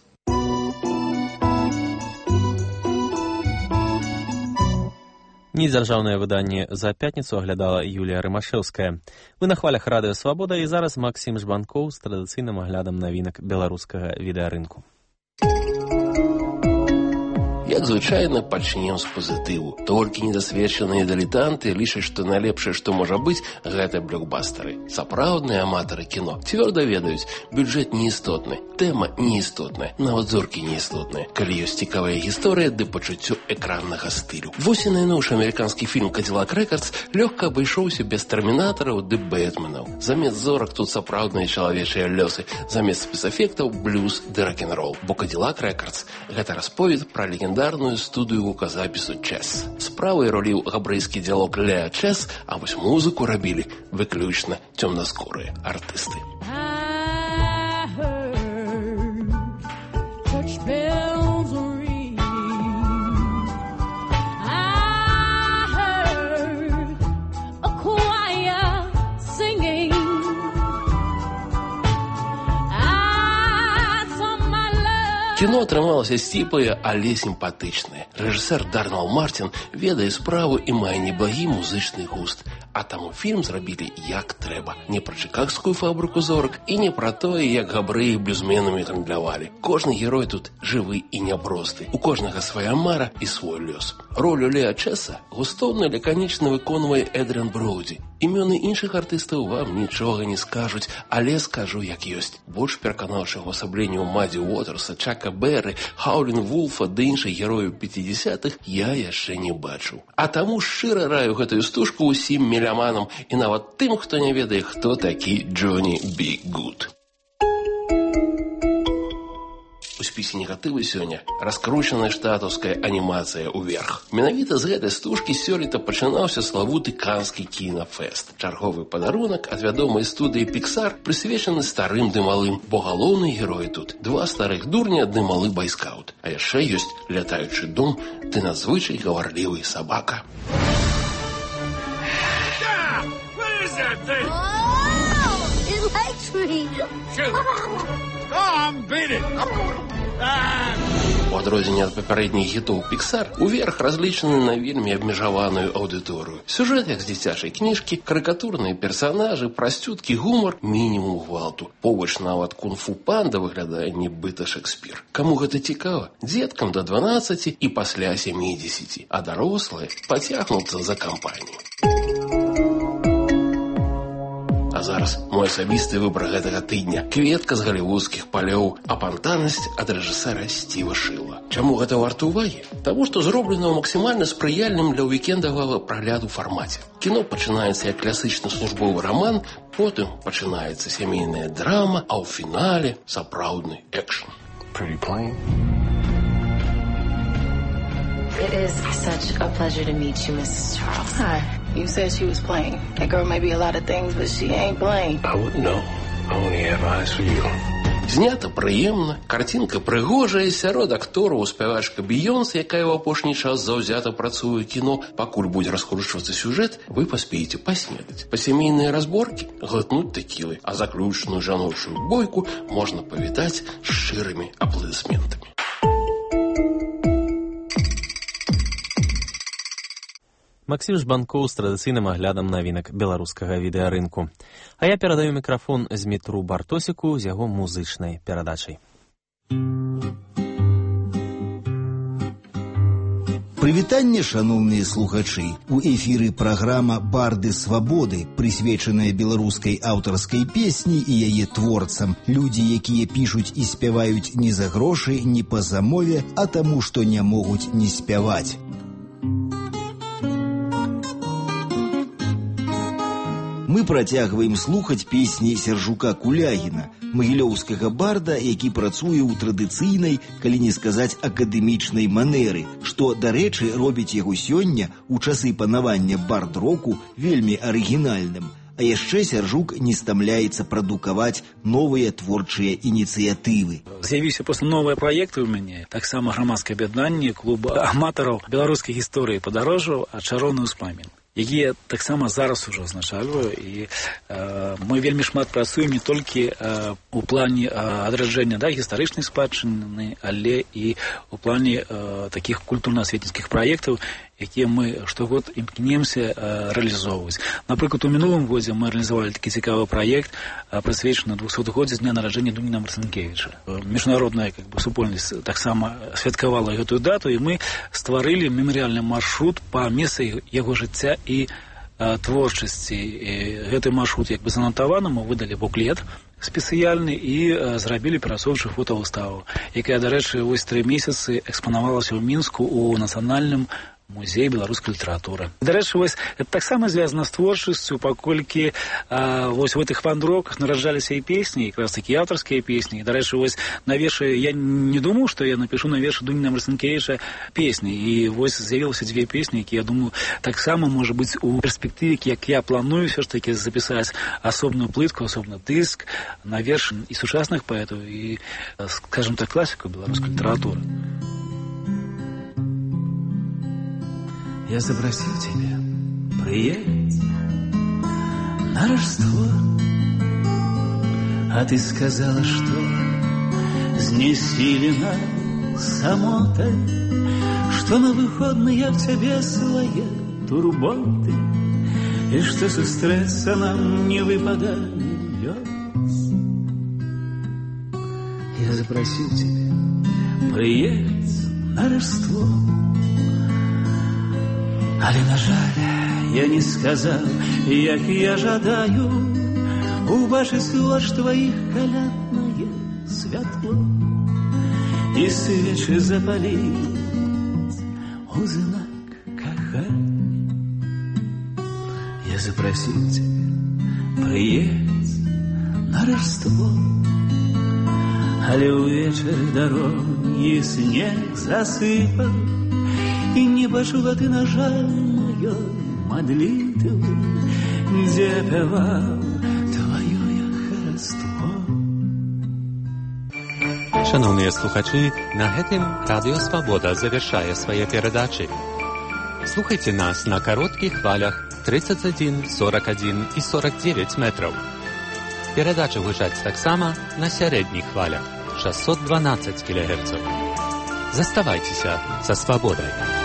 Недзяржаўнае выданне за пятніцу аглядала Юлія Рымашэўская. Вы на хвалях радыё «Свабода» і зараз Максім Жбанкоў з традыцыйным аглядам навінак беларускага відэарынку. Як звычайна, пачнем з пазітыву. Толькі недасведчаныя дылетанты лічаць, што найлепшае, што можа быць, гэта блокбастары. Сапраўдныя аматары кіно цвёрда ведаюць, бюджэт неістотны, тэма неістотная, нават зоркі неістотныя. Калі ёсць цікавая гісторыя ды пачуццё экраннага стылю. Вось і найноўшы амерыканскі фільм «Кадзілак Рэкардс» лёгка абышоўся без тэрмінатараў ды бэтменаў. Замест зорак тут сапраўдныя чалавечыя лёсы, замест спецэфектаў блюз ды рок-н-рол. Бо «Кадзілак Рэкардс» гэта расповед пра легендарную студыю гуказапісу «Чэс». Справай роліў габрэйскі дзялок Леа Чэс, а вось музыку рабілі выключна цёмнаскурыя артысты. Кіно атрымалася сціплае, але сімпатычнае. Рэжысэр Дарнал Мартин ведае справу і мае неблагі музычны густ. А таму фільм зрабілі як трэба. Не пра чыкагскую фабрыку зорак і не пра тое, як габрэі блюзменамі гандлявалі. Кожны герой тут жывы і няпросты. У кожнага свая мара і свой лёс. Ролю Леа Чэса густоўна лаканічна выконвае Эдрыан Броуді. Імёны іншых артыстаў вам нічога не скажуць, але скажу як ёсць. Больш пераканаўчых увасабленняў Мадді Уотерса, Чака Берры, Хаулін Вулфа ды іншых герояў пяцідзясятых я яшчэ не бачыў. А таму шчыра раю гэтую стужку ўсім меляманам і нават тым, хто не ведае, хто такі Джонні Бі Гуд. У спісе негатыву сёння раскручаная штатаўская анімацыя ўверх. Менавіта з гэтай стужкі сёлета пачынаўся славуты Канскі кінафэст. Чарговы падарунак ад вядомай студыі Pixar прысвечаны старым ды малым, бо галоўны герой тут два старых дурня ды малы байскаут. А яшчэ ёсць лятаючы дом ды надзвычай гаварлівы сабака. У адрозненне ад папярэдніх хітоў Pixar, уверх разлічаны на вельмі абмежаваную аўдыторыю. Сюжэт як з дзіцячай кніжкі, карыкатурныя персанажы, прасцюткі гумар, мінімум гвалту. Побач нават кунг-фу панда выглядае нібыта Шекспір. Каму гэта цікава? Дзеткам да дванаццаці і пасля сямідзесяці, а дарослыя пацягнуцца за кампанію. А зараз мой асабісты выбар гэтага тыдня. Кветка з галівудскіх палёў, апантанасць ад рэжысэра Стіва Шыла. Чаму гэта варта ўвагі? Таму што зроблена ў максімальна спрыяльным для ўікендавага прагляду фармаце. Кіно пачынаецца як класічны службовы раман, потым пачынаецца сямейная драма, а ў фінале сапраўдны экшн. Pretty plain. It is such a pleasure to meet you, missus Charles. Hi. You said she was plain. That girl may be a lot of things, but she ain't plain. I wouldn't know. I only have eyes for you. Знята прыемна, карцінка прыгожая, сярод актораў спявачка Бейонс, якая ў апошні час заўзята працуе ў кіно. Пакуль будзе раскручвацца сюжэт, вы паспееце паснедаць. Па сямейныя разборкі глытнуць тэкілы, а заключную жаночую бойку можна павітаць шчырымі апладысментамі. Максим Жбанкоў з традыцыйным аглядам навінак беларускага відэарынку. А я перадаю мікрафон Змітру Бартосіку з яго музычнай перадачай. Прывітанне, шаноўныя слухачы. У эфіры праграма «Барды свабоды», прысвечаная беларускай аўтарскай песні і яе творцам. Людзі, якія пішуць і спяваюць не за грошы, не па замове, а таму, што не могуць не спяваць. Мы працягваем слухаць песні Сяржука Кулягіна, магілёўскага барда, які працуе ў традыцыйнай, калі не сказаць акадэмічнай манеры, што, дарэчы, робіць яго сёння, у часы панавання бард-року, вельмі арыгінальным. А яшчэ Сяржук не стамляецца прадукаваць новыя творчыя ініцыятывы. З'явіўся проста новыя праекты ў мяне, таксама грамадскае аб'яднанне клуба аматараў беларускай гісторыі падарожжаў «Чароўны ўспамін», якія таксама зараз ужо азначальваю, і э, мы вельмі шмат працуем не толькі э, у плане э, адраджэння да, гістарычнай спадчыны, але і у плане э, такіх культурна-асветніцкіх праектаў, якія мы штогод імкнемся э, рэалізоўваць. Напрыклад, у мінулым годзе мы рэалізавалі такі цікавы праект, э, прысвечаны двухсотгоддзю з дня нараджэння Дуніна Марцінкевіча. Э, міжнародная как бы, супольнасць таксама святкавала гэтую дату, і мы стварылі мемарыяльны маршрут па месцы яго жыцця і э, творчасці. І гэты маршрут як бы занатаваны, мы выдалі буклет спецыяльны і э, зрабілі перасоўчую фотавыставу, якая, дарэчы, вось тры месяцы экспанавалася ў Мінску ў нацыянальным музей беларускай літаратуры. Дарэчы, вось это таксама звязана з творчасцю, паколькі а, вось у гэтых вандровках нараджаліся і песні, якраз такі аўтарскія песні. І, дарэчы, вось на вершы я не думаў, што я напішу на вершы Дуніна Марцінкевіча песні. І вось з'явілася дзве песні, які, я думаю, таксама можа быць у перспектыве, як я планую все ж таки запісаць асобную плытку, асобны дыск на вершы і сучасных паэтаў, і, скажем так, класіку беларускай літаратуры. Я запросил тебя приехать на Рождество, а ты сказала, что знесилена самотой, что на выходные я в тебе свои турботы, и что со стресса нам не выпадает. Я запросил тебя приехать на Рождество, але, на жаль, я не сказал, як я жадаю убачыць ваш твоих каляднае святло і свечы запаліць у знак кахання. Я запросил тебя приедь на Рождество, але увечер дороги снег засыпал, и не почула ты, на жаль, моей молитвы, где певал твое хараство. Шановні слухачі, на гэтым Радіо Свобода завершае свае перадачы. Слухайте нас на коротких хвалях тридцать один, сорок один и сорок девять метров. Перадача гучаць таксама на сярэдніх хвалях шестьсот двенадцать килогерцев. Заставайтеся со свободой.